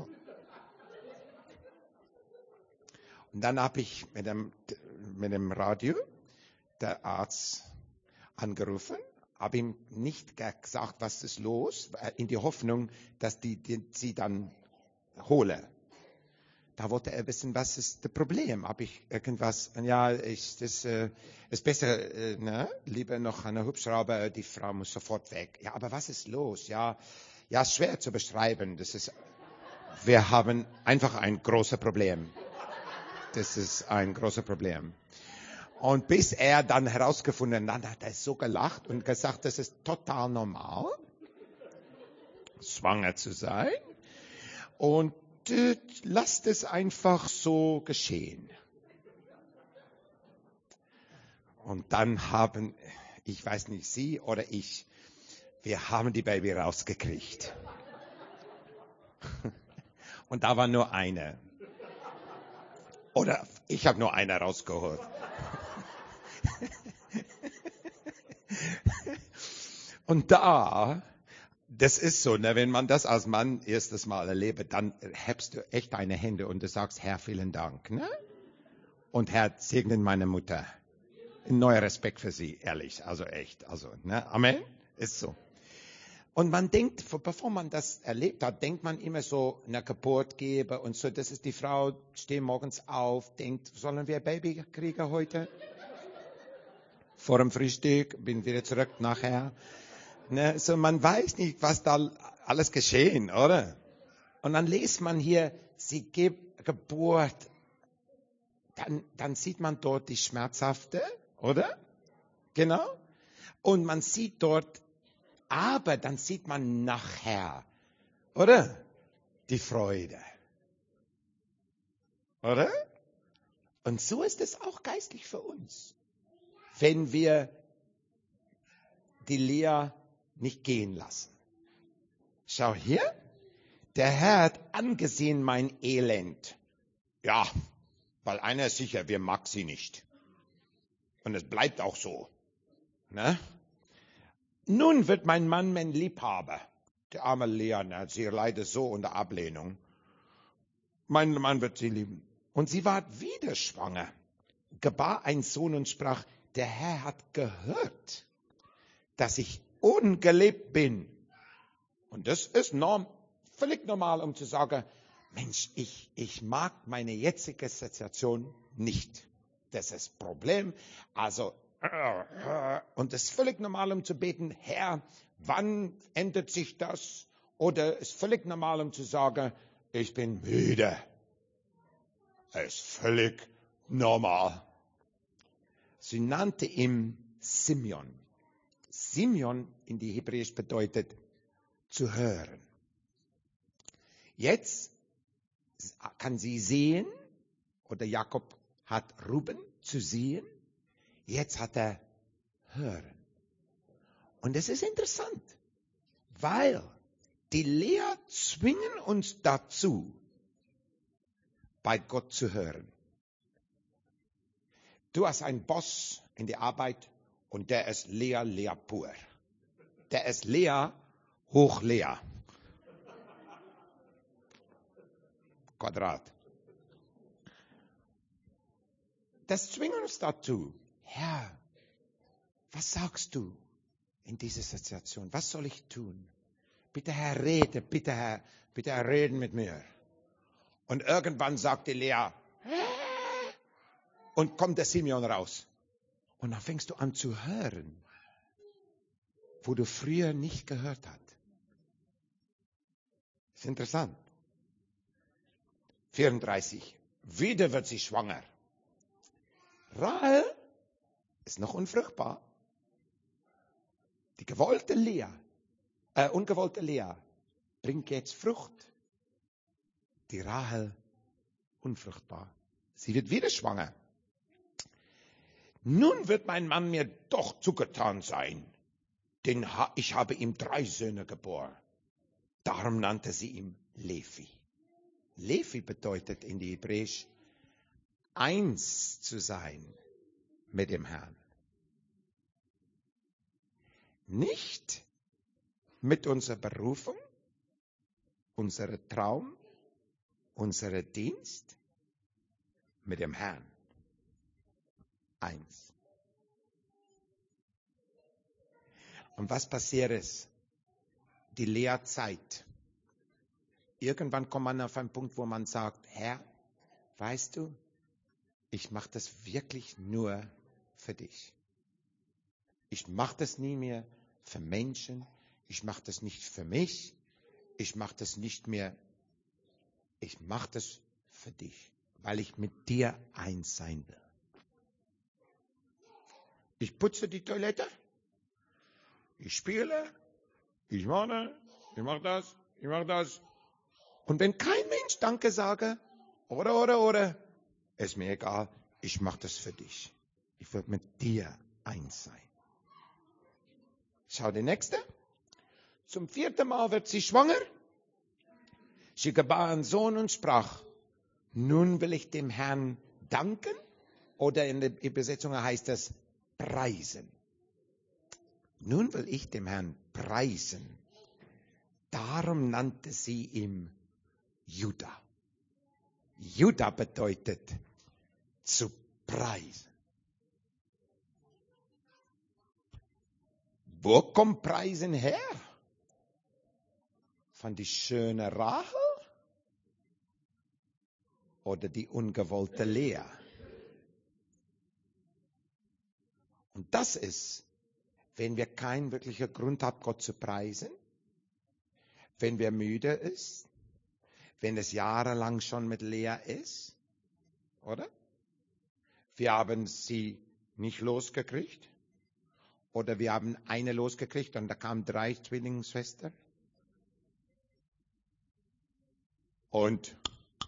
Und dann habe ich mit dem, mit dem Radio der Arzt angerufen, habe ihm nicht gesagt, was ist los, in die Hoffnung, dass die, die sie dann hole. Da wollte er wissen, was ist das Problem? Habe ich irgendwas, ja, ich, das äh, ist besser, äh, ne? Lieber noch eine Hubschrauber, die Frau muss sofort weg. Ja, aber was ist los? Ja, ja, schwer zu beschreiben. Das ist, wir haben einfach ein großes Problem. Das ist ein großes Problem. Und bis er dann herausgefunden hat, hat er so gelacht und gesagt, das ist total normal, schwanger zu sein. Und äh, lasst es einfach so geschehen. Und dann haben, ich weiß nicht, Sie oder ich, wir haben die Baby rausgekriegt. Und da war nur eine. Oder ich habe nur eine rausgeholt. Und da, das ist so, ne, wenn man das als Mann erstes Mal erlebt, dann hebst du echt deine Hände und du sagst, Herr, vielen Dank. Ne? Und Herr, segne meine Mutter. Ein neuer Respekt für sie, ehrlich, also echt. Also, ne? Amen, ist so. Und man denkt, bevor man das erlebt hat, denkt man immer so, eine Geburt geben und so, das ist die Frau, steht morgens auf, denkt, sollen wir Baby kriegen heute? Vor dem Frühstück, bin wieder zurück nachher. Ne, so man weiß nicht, was da alles geschehen, oder? Und dann liest man hier, sie gibt Geburt. Dann, dann sieht man dort die Schmerzhafte, oder? Genau. Und man sieht dort, aber dann sieht man nachher, oder? Die Freude. Oder? Und so ist es auch geistlich für uns. Wenn wir die Lea nicht gehen lassen. Schau hier, der Herr hat angesehen mein Elend. Ja, weil einer ist sicher, wir mag sie nicht. Und es bleibt auch so. Ne? Nun wird mein Mann mein Liebhaber. Der arme Lea, ne, sie leidet so unter Ablehnung. Mein Mann wird sie lieben. Und sie war wieder schwanger, gebar einen Sohn und sprach, der Herr hat gehört, dass ich ungelebt bin. Und das ist norm, völlig normal, um zu sagen, Mensch, ich, ich mag meine jetzige Situation nicht. Das ist das Problem. Also, und es ist völlig normal, um zu beten, Herr, wann ändert sich das? Oder es ist völlig normal, um zu sagen, ich bin müde. Es ist völlig normal. Sie nannte ihn Simeon. Simeon in die Hebräisch bedeutet zu hören. Jetzt kann sie sehen, oder Jakob hat Ruben zu sehen. Jetzt hat er hören. Und es ist interessant, weil die Lea zwingen uns dazu, bei Gott zu hören. Du hast einen Boss in der Arbeit und der ist Lea, Lea pur. Der ist Lea hoch Lea. Quadrat. Das zwingt uns dazu. Herr, was sagst du in dieser Situation? Was soll ich tun? Bitte Herr, rede, bitte Herr, bitte Herr, reden mit mir. Und irgendwann sagt die Lea, und kommt der Simeon raus. Und dann fängst du an zu hören, wo du früher nicht gehört hast. Das ist interessant. vierunddreißig. Wieder wird sie schwanger. Rahel ist noch unfruchtbar. Die gewollte Lea, äh, ungewollte Lea bringt jetzt Frucht. Die Rahel unfruchtbar. Sie wird wieder schwanger. Nun wird mein Mann mir doch zugetan sein, denn ich habe ihm drei Söhne geboren. Darum nannte sie ihn Levi. Levi bedeutet in die Hebräisch, eins zu sein mit dem Herrn. Nicht mit unserer Berufung, unserem Traum, unserem Dienst, mit dem Herrn. Eins. Und was passiert ist? Die Lehrzeit. Irgendwann kommt man auf einen Punkt, wo man sagt, Herr, weißt du, ich mache das wirklich nur für dich. Ich mache das nie mehr für Menschen. Ich mache das nicht für mich. Ich mache das nicht mehr. Ich mache das für dich, weil ich mit dir eins sein will. Ich putze die Toilette. Ich spiele. Ich mache, ich mache das, ich mache das. Und wenn kein Mensch Danke sage, oder, oder, oder, ist mir egal, ich mache das für dich. Ich will mit dir eins sein. Schau, die nächste. Zum vierten Mal wird sie schwanger. Sie gebar einen Sohn und sprach, nun will ich dem Herrn danken. Oder in der Übersetzung heißt es preisen. Nun will ich dem Herrn preisen. Darum nannte sie ihn Juda. Juda bedeutet zu preisen. Wo kommt Preisen her? Von die schöne Rahel oder die ungewollte Lea? Und das ist, wenn wir keinen wirklichen Grund haben, Gott zu preisen, wenn wir müde ist, wenn es jahrelang schon mit Lea ist, oder? Wir haben sie nicht losgekriegt, oder wir haben eine losgekriegt und da kamen drei Zwillingsschwestern. Und,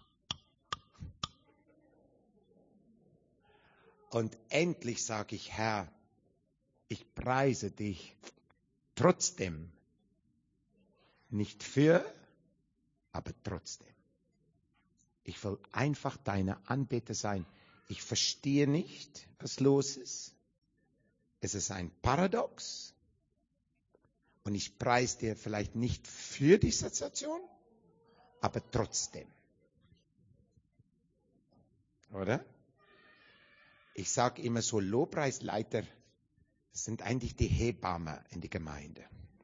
und endlich sage ich, Herr, ich preise dich trotzdem. Nicht für, aber trotzdem. Ich will einfach deine Anbeter sein. Ich verstehe nicht, was los ist. Es ist ein Paradox. Und ich preise dir vielleicht nicht für die Situation, aber trotzdem. Oder? Ich sage immer so, Lobpreisleiter sind eigentlich die Hebammen in der Gemeinde.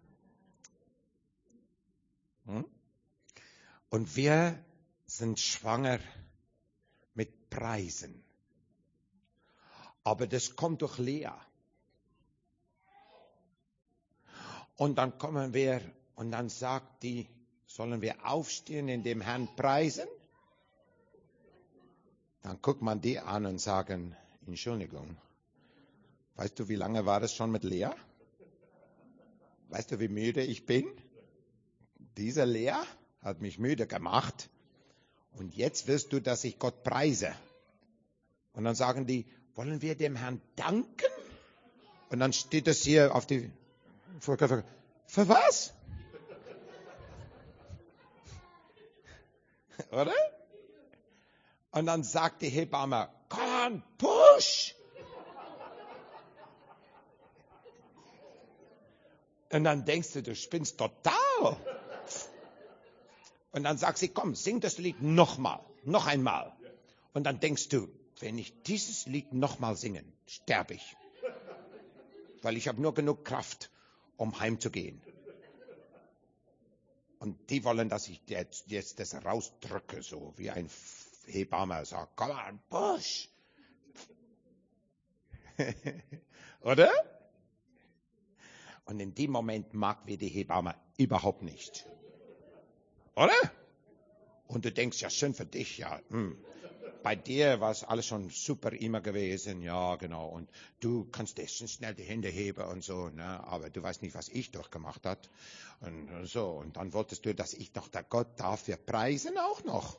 Hm? Und wir sind schwanger mit Preisen. Aber das kommt durch Lea. Und dann kommen wir und dann sagt die, sollen wir aufstehen in dem Herrn preisen? Dann guckt man die an und sagen, Entschuldigung, weißt du, wie lange war das schon mit Lea? Weißt du, wie müde ich bin? Diese Lea hat mich müde gemacht. Und jetzt willst du, dass ich Gott preise. Und dann sagen die, wollen wir dem Herrn danken? Und dann steht es hier auf die Vorkörper. Für was? Oder? Und dann sagt die Hebamme, come on, push! Und dann denkst du, du spinnst total. Und dann sagt sie, komm, sing das Lied nochmal, noch einmal. Und dann denkst du, wenn ich dieses Lied nochmal singen, sterbe ich. Weil ich habe nur genug Kraft, um heimzugehen. Und die wollen, dass ich jetzt, jetzt das rausdrücke, so wie ein Hebamme sagt, come on, push. Oder? Und in dem Moment mag wir die Hebamme überhaupt nicht. Oder? Und du denkst, ja, schön für dich, ja. Hm. Bei dir war es alles schon super immer gewesen, ja, genau. Und du kannst jetzt schnell die Hände heben und so, ne? Aber du weißt nicht, was ich durchgemacht habe. Und so, und dann wolltest du, dass ich doch der Gott dafür preisen auch noch.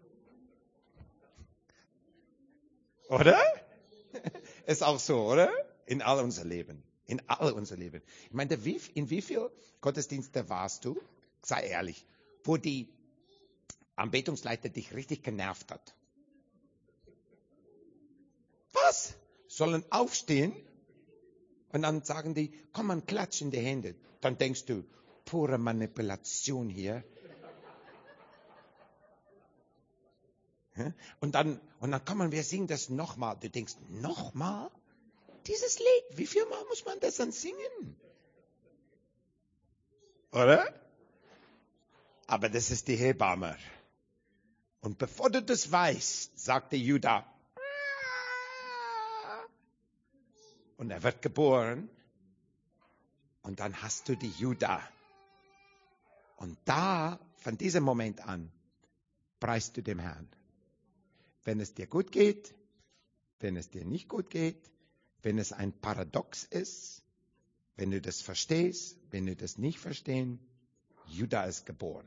Oder? Ist auch so, oder? In all unser Leben. In all unser Leben. Ich meine, in wie viel Gottesdienste warst du? Sei ehrlich. Wo die Anbetungsleiter dich richtig genervt hat. Was? Sollen aufstehen? Und dann sagen die, komm mal, klatsch in die Hände. Dann denkst du, pure Manipulation hier. Und dann, und dann kommen wir singen das nochmal. Du denkst, nochmal? Dieses Lied, wie viel Mal muss man das dann singen? Oder? Aber das ist die Hebamme. Und bevor du das weißt, sagte Judah, und er wird geboren. Und dann hast du die Judah. Und da, von diesem Moment an, preist du dem Herrn. Wenn es dir gut geht, wenn es dir nicht gut geht, wenn es ein Paradox ist, wenn du das verstehst, wenn du das nicht verstehst, Judah ist geboren.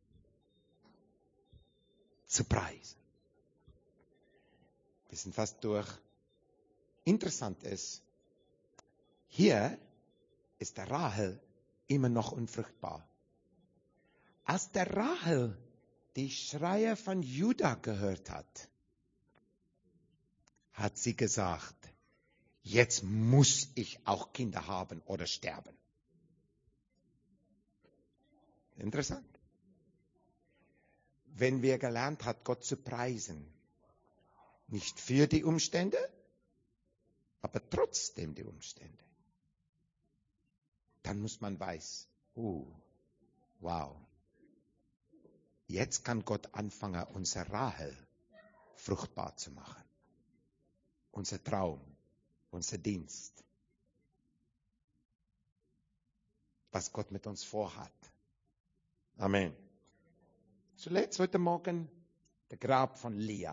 Zu preisen. Wir sind fast durch. Interessant ist, hier ist der Rahel immer noch unfruchtbar. Als der Rahel die Schreie von Judah gehört hat, hat sie gesagt, jetzt muss ich auch Kinder haben oder sterben. Interessant. Wenn wir gelernt haben, Gott zu preisen, nicht für die Umstände, aber trotzdem die Umstände, dann muss man weiß, uh, wow, jetzt kann Gott anfangen, unser Rahel fruchtbar zu machen. Unser Traum, unser Dienst. Was Gott mit uns vorhat. Amen. Zuletzt heute Morgen der Grab von Lea.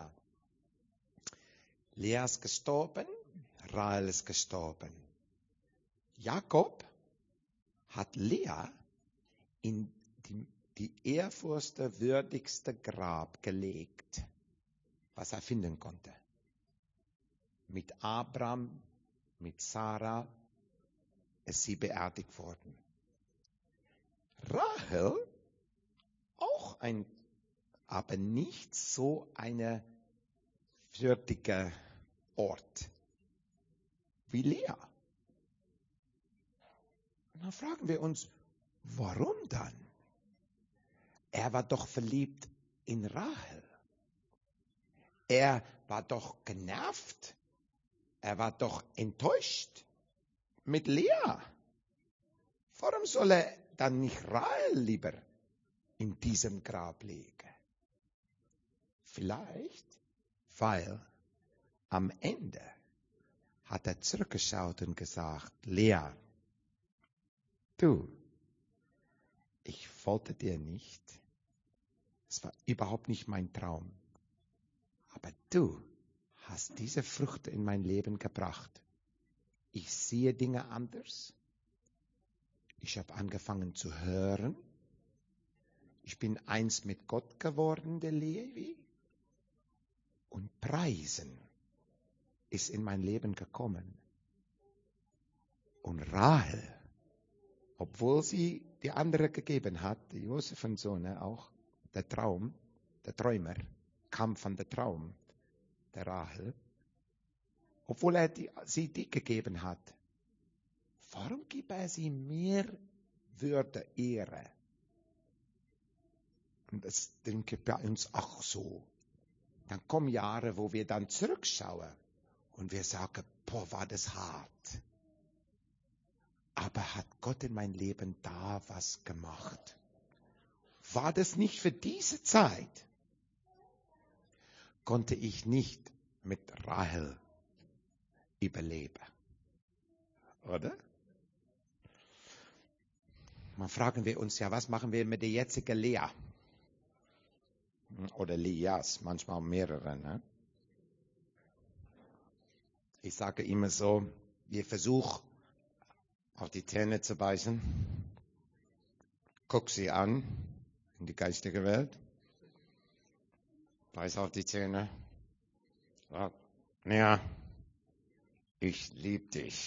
Lea ist gestorben, Rahel ist gestorben. Jakob hat Lea in die, die ehrfurchterwürdigste Grab gelegt, was er finden konnte. Mit Abraham, mit Sarah ist sie beerdigt worden. Rahel, auch ein, aber nicht so eine würdige Ort wie Lea. Und dann fragen wir uns, warum dann? Er war doch verliebt in Rahel. Er war doch genervt. Er war doch enttäuscht mit Lea. Warum soll er dann nicht Rahel lieber in diesem Grab legen? Vielleicht, weil am Ende hat er zurückgeschaut und gesagt, Lea, du, ich wollte dir nicht, es war überhaupt nicht mein Traum, aber du hast diese Früchte in mein Leben gebracht. Ich sehe Dinge anders. Ich habe angefangen zu hören. Ich bin eins mit Gott geworden, der Levi. Und Preisen ist in mein Leben gekommen. Und Rahel, obwohl sie die andere gegeben hat, die Josef und Sohn, auch der Traum, der Träumer, kam von der Traum der Rahel, obwohl er die, sie die gegeben hat. Warum gibt er sie mehr Würde, Ehre? Und das denke ich bei uns auch so. Dann kommen Jahre, wo wir dann zurückschauen und wir sagen, boah, war das hart. Aber hat Gott in mein Leben da was gemacht? War das nicht für diese Zeit? Konnte ich nicht mit Rahel überleben. Oder? Mal fragen wir uns ja, was machen wir mit der jetzigen Lea? Oder Leas, manchmal mehrere. Ne? Ich sage immer so, wir versuchen auf die Zähne zu beißen. Guck sie an, in die geistige Welt. Beiß auf die Zähne. Sag, ja, ich liebe dich.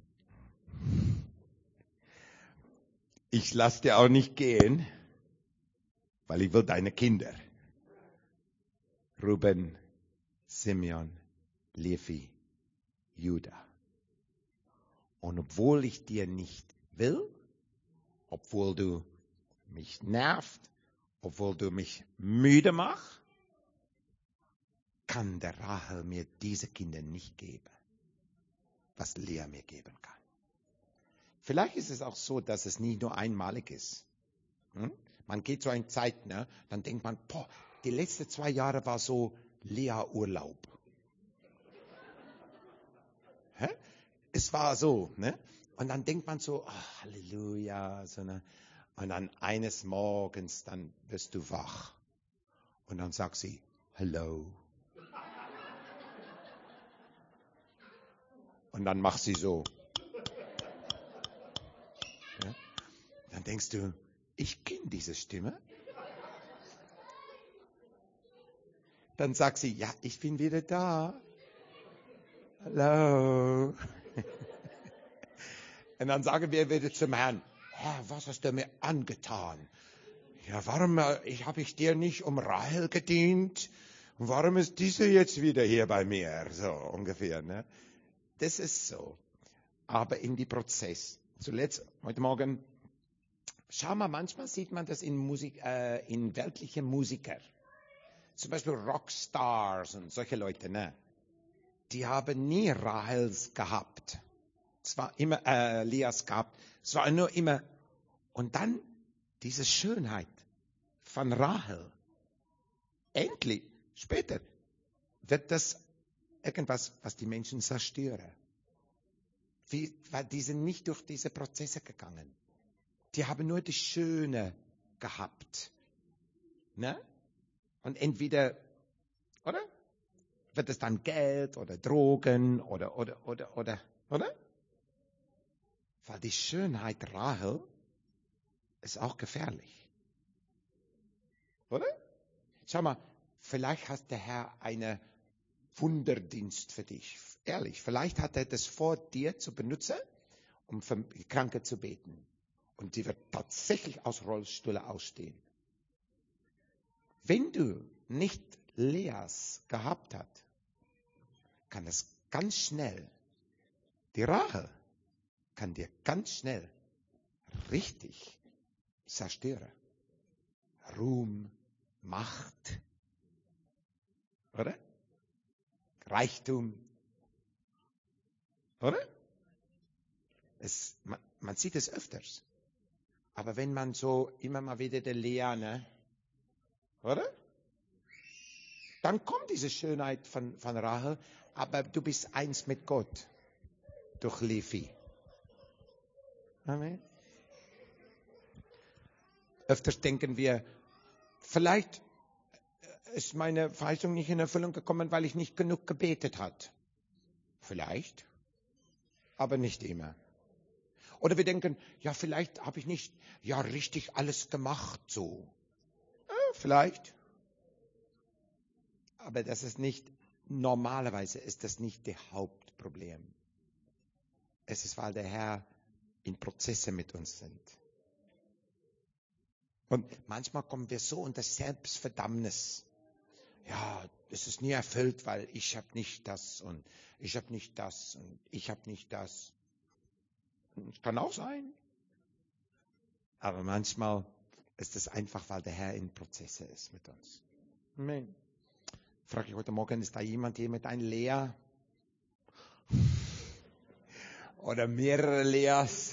Ich lasse dir auch nicht gehen, weil ich will deine Kinder. Ruben, Simeon, Levi, Juda. Und obwohl ich dir nicht will, obwohl du mich nervt, obwohl du mich müde machst, kann der Rahel mir diese Kinder nicht geben, was Lea mir geben kann. Vielleicht ist es auch so, dass es nicht nur einmalig ist. Hm? Man geht so eine Zeit, ne? Dann denkt man, boah, die letzten zwei Jahre war so Lea-Urlaub. Hä? Es war so, ne? Und dann denkt man so, oh, Halleluja, so ne? Und dann eines Morgens, dann wirst du wach. Und dann sagt sie, hello. Und dann macht sie so. Ja? Dann denkst du, ich kenne diese Stimme. Dann sagt sie, ja, ich bin wieder da. Hallo. Und dann sagen wir wieder zum Herrn, Herr, was hast du mir angetan? Ja, warum ich, habe ich dir nicht um Rahel gedient? Und warum ist diese jetzt wieder hier bei mir? So ungefähr, ne? Das ist so. Aber in die Prozess. Zuletzt, heute Morgen, schau mal, manchmal sieht man das in Musik, äh, in weltlichen Musiker. Zum Beispiel Rockstars und solche Leute, ne? Die haben nie Rahels gehabt. Es war immer, äh, Leas gehabt. Es war nur immer, und dann diese Schönheit von Rahel. Endlich, später, wird das irgendwas, was die Menschen zerstören. Wie, weil die sind nicht durch diese Prozesse gegangen. Die haben nur die Schöne gehabt. Ne? Und entweder, oder? Wird es dann Geld oder Drogen oder, oder, oder, oder, oder? Weil die Schönheit Rahel ist auch gefährlich. Oder? Schau mal, vielleicht hat der Herr einen Wunderdienst für dich. Ehrlich, vielleicht hat er das vor, dir zu benutzen, um für Kranke zu beten. Und die wird tatsächlich aus Rollstühle ausstehen. Wenn du nicht Leas gehabt hast, kann es ganz schnell, die Rahel kann dir ganz schnell richtig zerstören. Ruhm, Macht, oder? Reichtum, oder? Es, man, man sieht es öfters. Aber wenn man so immer mal wieder der Lea, ne? Oder? Dann kommt diese Schönheit von, von Rahel, aber du bist eins mit Gott durch Levi. Amen. Öfters denken wir, vielleicht ist meine Verheißung nicht in Erfüllung gekommen, weil ich nicht genug gebetet habe. Vielleicht, aber nicht immer. Oder wir denken, ja, vielleicht habe ich nicht ja richtig alles gemacht so. Ja, vielleicht. Aber das ist nicht, normalerweise ist das nicht das Hauptproblem. Es ist, weil der Herr in Prozesse mit uns sind. Und manchmal kommen wir so unter Selbstverdammnis. Ja, es ist nie erfüllt, weil ich habe nicht das und ich habe nicht das und ich habe nicht das. Das kann auch sein. Aber manchmal ist es einfach, weil der Herr in Prozesse ist mit uns. Amen. Frage ich heute Morgen, ist da jemand hier mit einem Lea? Oder mehrere Leas?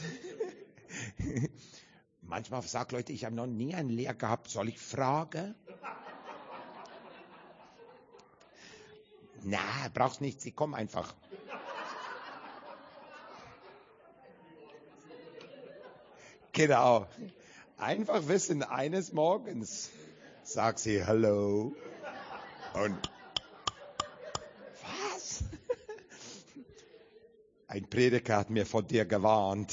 Manchmal sagen Leute, ich habe noch nie einen Lea gehabt. Soll ich fragen? Na, brauchst nicht, sie kommen einfach. Genau. Einfach wissen, eines Morgens sagt sie Hallo. Und was? Ein Prediger hat mir von dir gewarnt.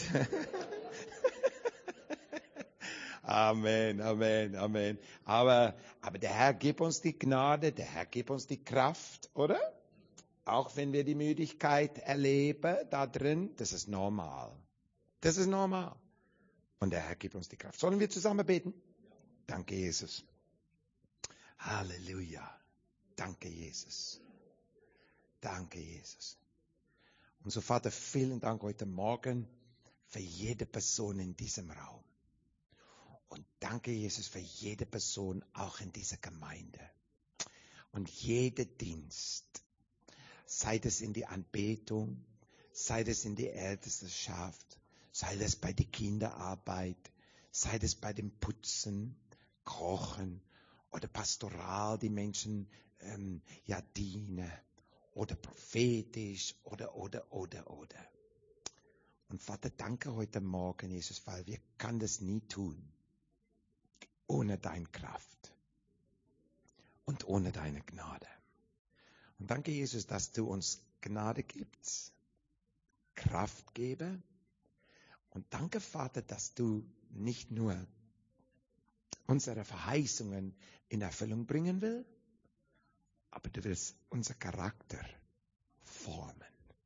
Amen, Amen, Amen. Aber, aber der Herr gibt uns die Gnade, der Herr gibt uns die Kraft, oder? Auch wenn wir die Müdigkeit erleben da drin, das ist normal. Das ist normal. Und der Herr gibt uns die Kraft. Sollen wir zusammen beten? Danke, Jesus. Halleluja. Danke, Jesus. Danke, Jesus. Und so, Vater, vielen Dank heute Morgen für jede Person in diesem Raum. Und danke, Jesus, für jede Person auch in dieser Gemeinde. Und jeder Dienst, sei es in die Anbetung, sei es in die Ältestenschaft, sei es bei der Kinderarbeit, sei es bei dem Putzen, Kochen oder pastoral die Menschen ähm, ja dienen oder prophetisch oder, oder, oder, oder. Und Vater, danke heute Morgen, Jesus, weil wir können das nie tun ohne deine Kraft und ohne deine Gnade. Und danke, Jesus, dass du uns Gnade gibst, Kraft gebe. Und danke, Vater, dass du nicht nur unsere Verheißungen in Erfüllung bringen willst, aber du willst unser Charakter formen.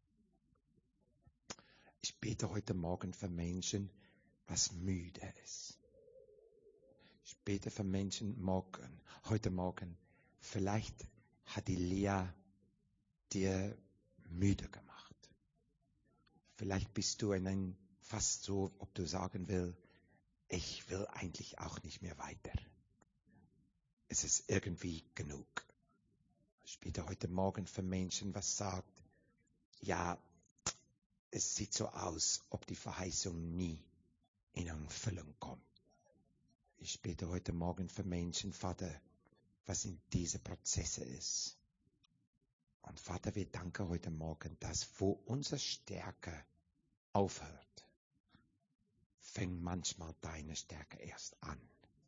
Ich bete heute Morgen für Menschen, was müde ist. Ich bete für Menschen morgen, heute Morgen. Vielleicht hat die Lea dir müde gemacht. Vielleicht bist du in ein, fast so, ob du sagen willst, ich will eigentlich auch nicht mehr weiter. Es ist irgendwie genug. Ich bete heute Morgen für Menschen, was sagt, ja, es sieht so aus, ob die Verheißung nie in Erfüllung kommt. Ich bete heute Morgen für Menschen, Vater, was in diese Prozesse ist. Und Vater, wir danken heute Morgen, dass wo unsere Stärke aufhört, fängt manchmal deine Stärke erst an.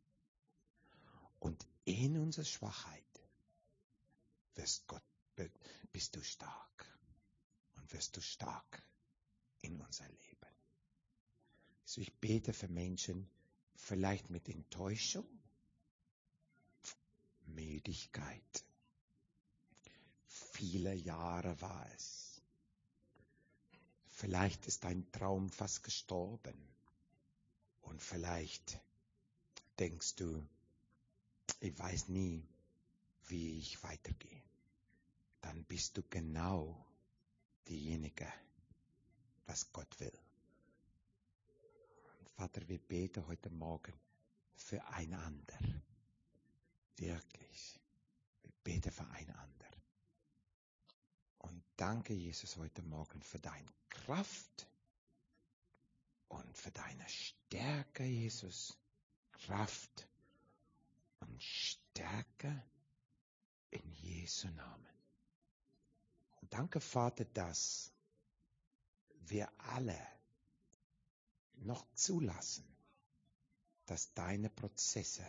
Und in unserer Schwachheit wirst Gott, bist du stark. Und wirst du stark in unser Leben. So, ich bete für Menschen, vielleicht mit Enttäuschung, Müdigkeit. Viele Jahre war es. Vielleicht ist dein Traum fast gestorben. Und vielleicht denkst du, ich weiß nie, wie ich weitergehe. Dann bist du genau diejenige, was Gott will. Und Vater, wir beten heute Morgen für einander. Wirklich. Wir beten für einander. Und danke, Jesus, heute Morgen für deine Kraft und für deine Stärke, Jesus. Kraft und Stärke in Jesu Namen. Und danke, Vater, dass wir alle noch zulassen, dass deine Prozesse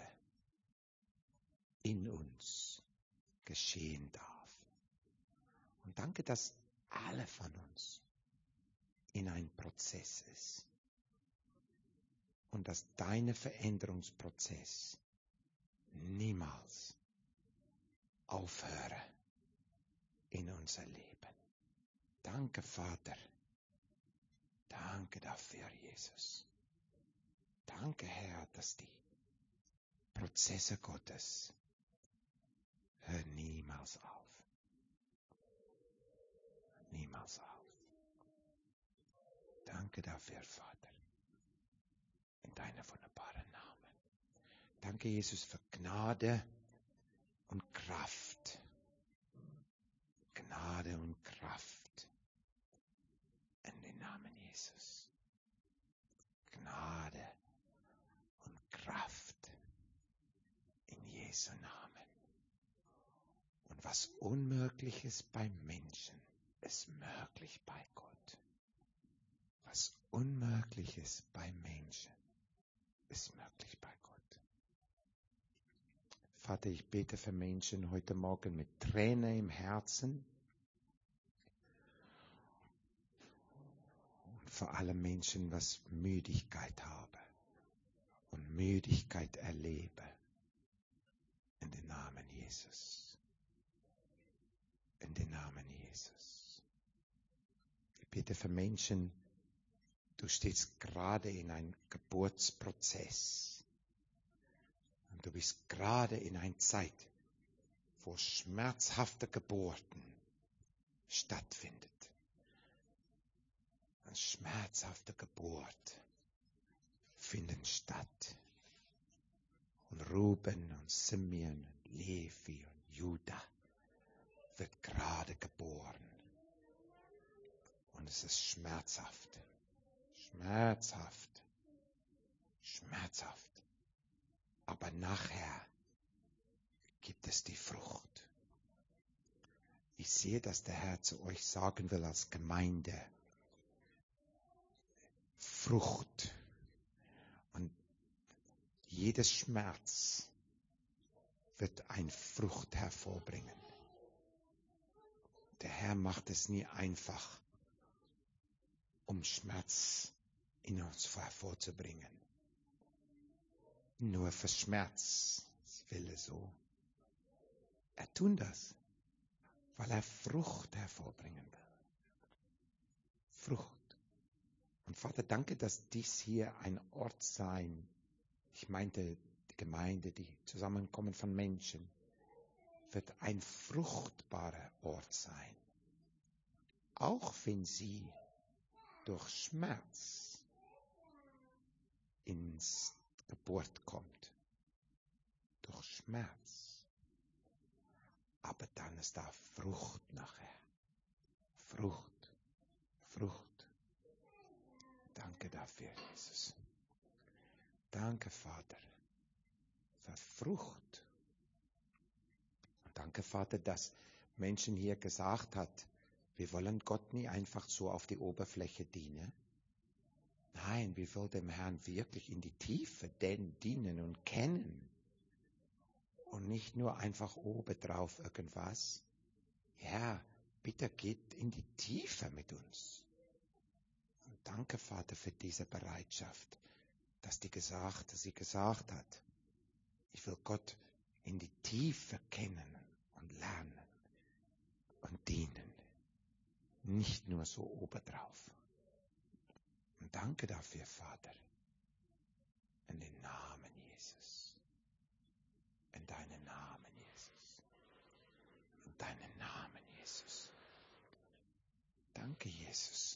in uns geschehen darf. Und danke, dass alle von uns in einem Prozess ist. Und dass dein Veränderungsprozess niemals aufhöre in unser Leben. Danke, Vater. Danke dafür, Jesus. Danke, Herr, dass die Prozesse Gottes hören niemals auf. Niemals auf. Danke dafür, Vater. In deinem wunderbaren Namen. Danke, Jesus, für Gnade und Kraft. Gnade und Kraft. In den Namen Jesus. Gnade und Kraft. In Jesu Namen. Und was unmöglich ist beim Menschen, ist möglich bei Gott. Was unmöglich ist beim Menschen, ist möglich bei Gott. Vater, ich bete für Menschen heute Morgen mit Tränen im Herzen. Und für alle Menschen, was Müdigkeit habe und Müdigkeit erlebe. In den Namen Jesus. In den Namen Jesus. Ich bete für Menschen, du stehst gerade in einem Geburtsprozess. Und du bist gerade in einer Zeit, wo schmerzhafte Geburten stattfindet. Eine schmerzhafte Geburt finden statt. Und Ruben und Simeon, Levi und Judah wird gerade geboren. Und es ist schmerzhaft. Schmerzhaft. Schmerzhaft. Aber nachher gibt es die Frucht. Ich sehe, dass der Herr zu euch sagen will als Gemeinde, Frucht. Und jedes Schmerz wird eine Frucht hervorbringen. Der Herr macht es nie einfach, um Schmerz in uns hervorzubringen. Nur für Schmerz will er so. Er tut das, weil er Frucht hervorbringen will. Frucht. Und Vater, danke, dass dies hier ein Ort sein. Ich meinte, die Gemeinde, die Zusammenkommen von Menschen, wird ein fruchtbarer Ort sein. Auch wenn sie durch Schmerz ins Geburt kommt. Durch Schmerz. Aber dann ist da Frucht nachher. Frucht. Frucht. Danke dafür, Jesus. Danke, Vater, für Frucht. Und danke, Vater, dass Menschen hier gesagt hat, wir wollen Gott nie einfach so auf die Oberfläche dienen. Nein, wir wollen dem Herrn wirklich in die Tiefe dienen und kennen. Und nicht nur einfach obendrauf irgendwas. Ja, bitte geht in die Tiefe mit uns. Und danke, Vater, für diese Bereitschaft, dass die gesagt, dass sie gesagt hat, ich will Gott in die Tiefe kennen und lernen und dienen. Nicht nur so obendrauf. Und danke dafür, Vater. In den Namen Jesus. In deinen Namen, Jesus. In deinen Namen, Jesus. Danke, Jesus.